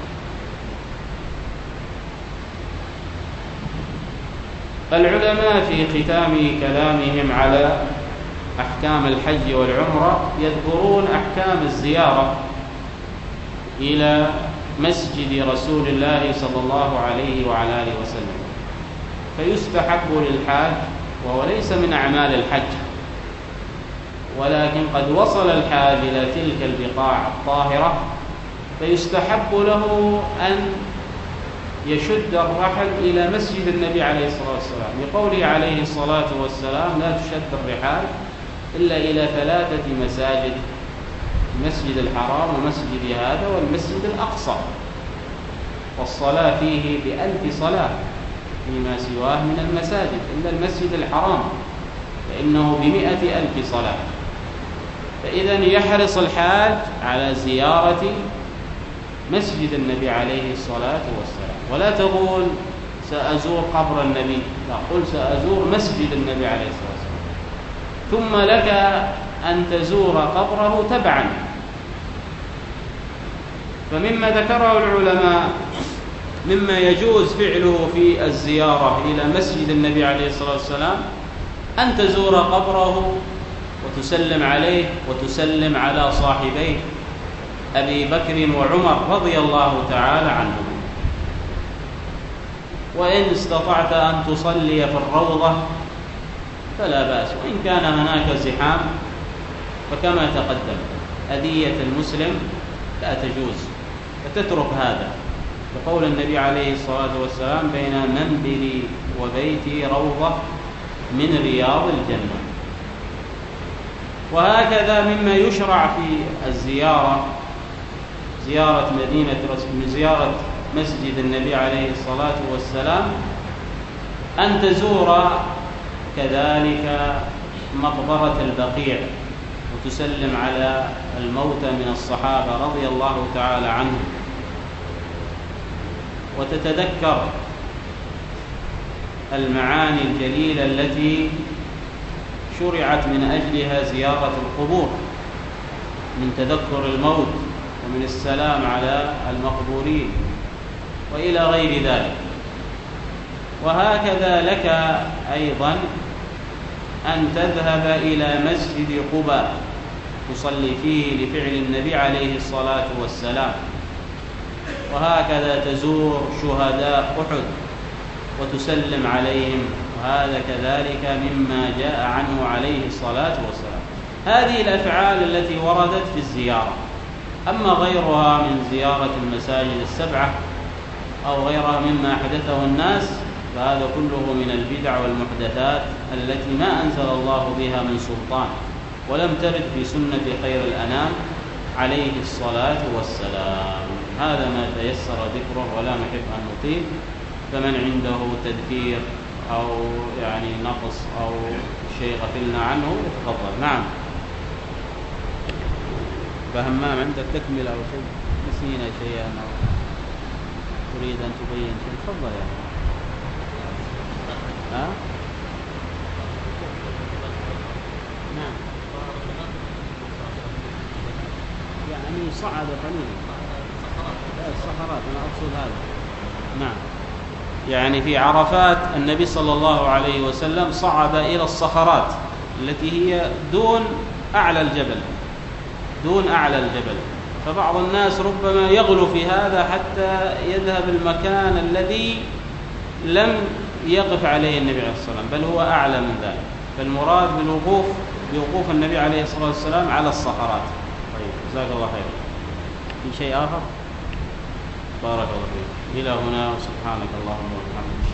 العلماء في ختام كلامهم على أحكام الحج والعمرة يذكرون أحكام الزيارة إلى مسجد رسول الله صلى الله عليه وعلى آله وسلم. فيستحب للحاج، وهو ليس من أعمال الحج، ولكن قد وصل الحاج إلى تلك البقاع الطاهرة، فيستحب له أن يشد الرحل إلى مسجد النبي عليه الصلاة والسلام، لقوله عليه الصلاة والسلام: لا تشد الرحال إلا إلى ثلاثة مساجد: المسجد الحرام ومسجد هذا والمسجد الأقصى، والصلاة فيه بألف صلاة فيما سواه من المساجد، إلا المسجد الحرام فإنه بمئة ألف صلاة. فإذا يحرص الحاج على زيارة مسجد النبي عليه الصلاة والسلام، ولا تقول سأزور قبر النبي، لا، قل سأزور مسجد النبي عليه الصلاة والسلام، ثم لك أن تزور قبره تبعا. فمما ذكره العلماء مما يجوز فعله في الزيارة إلى مسجد النبي عليه الصلاة والسلام أن تزور قبره وتسلم عليه وتسلم على صاحبيه أبي بكر وعمر رضي الله تعالى عنهم. وإن استطعت أن تصلي في الروضة فلا بأس، وإن كان هناك زحام فكما تقدم أذية المسلم لا تجوز، فتترك هذا، وقول النبي عليه الصلاة والسلام: بين منبري وبيتي روضة من رياض الجنة. وهكذا مما يشرع في الزيارة زيارة مدينة زيارة مسجد النبي عليه الصلاة والسلام أن تزور كذلك مقبرة البقيع وتسلم على الموتى من الصحابة رضي الله تعالى عنهم، وتتذكر المعاني الجليلة التي شرعت من أجلها زيارة القبور، من تذكر الموت ومن السلام على المقبورين وإلى غير ذلك. وهكذا لك أيضا أن تذهب إلى مسجد قباء تصلي فيه لفعل النبي عليه الصلاة والسلام، وهكذا تزور شهداء أحد وتسلم عليهم، وهذا كذلك مما جاء عنه عليه الصلاة والسلام. هذه الأفعال التي وردت في الزيارة. أما غيرها من زيارة المساجد السبعة أو غيرها مما أحدثه الناس فهذا كله من البدع والمحدثات التي ما أنزل الله بها من سلطان، ولم ترد في سنة خير الأنام عليه الصلاة والسلام. هذا ما تيسر ذكره ولا نحب أن نطيل، فمن عنده تذكير أو يعني نقص أو شيء غفلنا عنه يتفضل. نعم، فهمام عندك تكمل أو شيء نسينا شيئا أو تريد أن تبين شيء تفضل يا أخي. ها؟ نعم، يعني صعد قليلا، لا الصخرات أنا أقصد هذا. نعم، يعني في عرفات النبي صلى الله عليه وسلم صعد إلى الصخرات التي هي دون أعلى الجبل، دون أعلى الجبل. فبعض الناس ربما يغلو في هذا حتى يذهب المكان الذي لم يقف عليه النبي عليه الصلاة والسلام، بل هو أعلى من ذلك. فالمراد بالوقوف بوقوف النبي عليه الصلاة والسلام على الصخرات. طيب، جزاك الله خير. في شيء آخر؟ بارك الله فيك. إلى هنا، وسبحانك اللهم وبحمدك.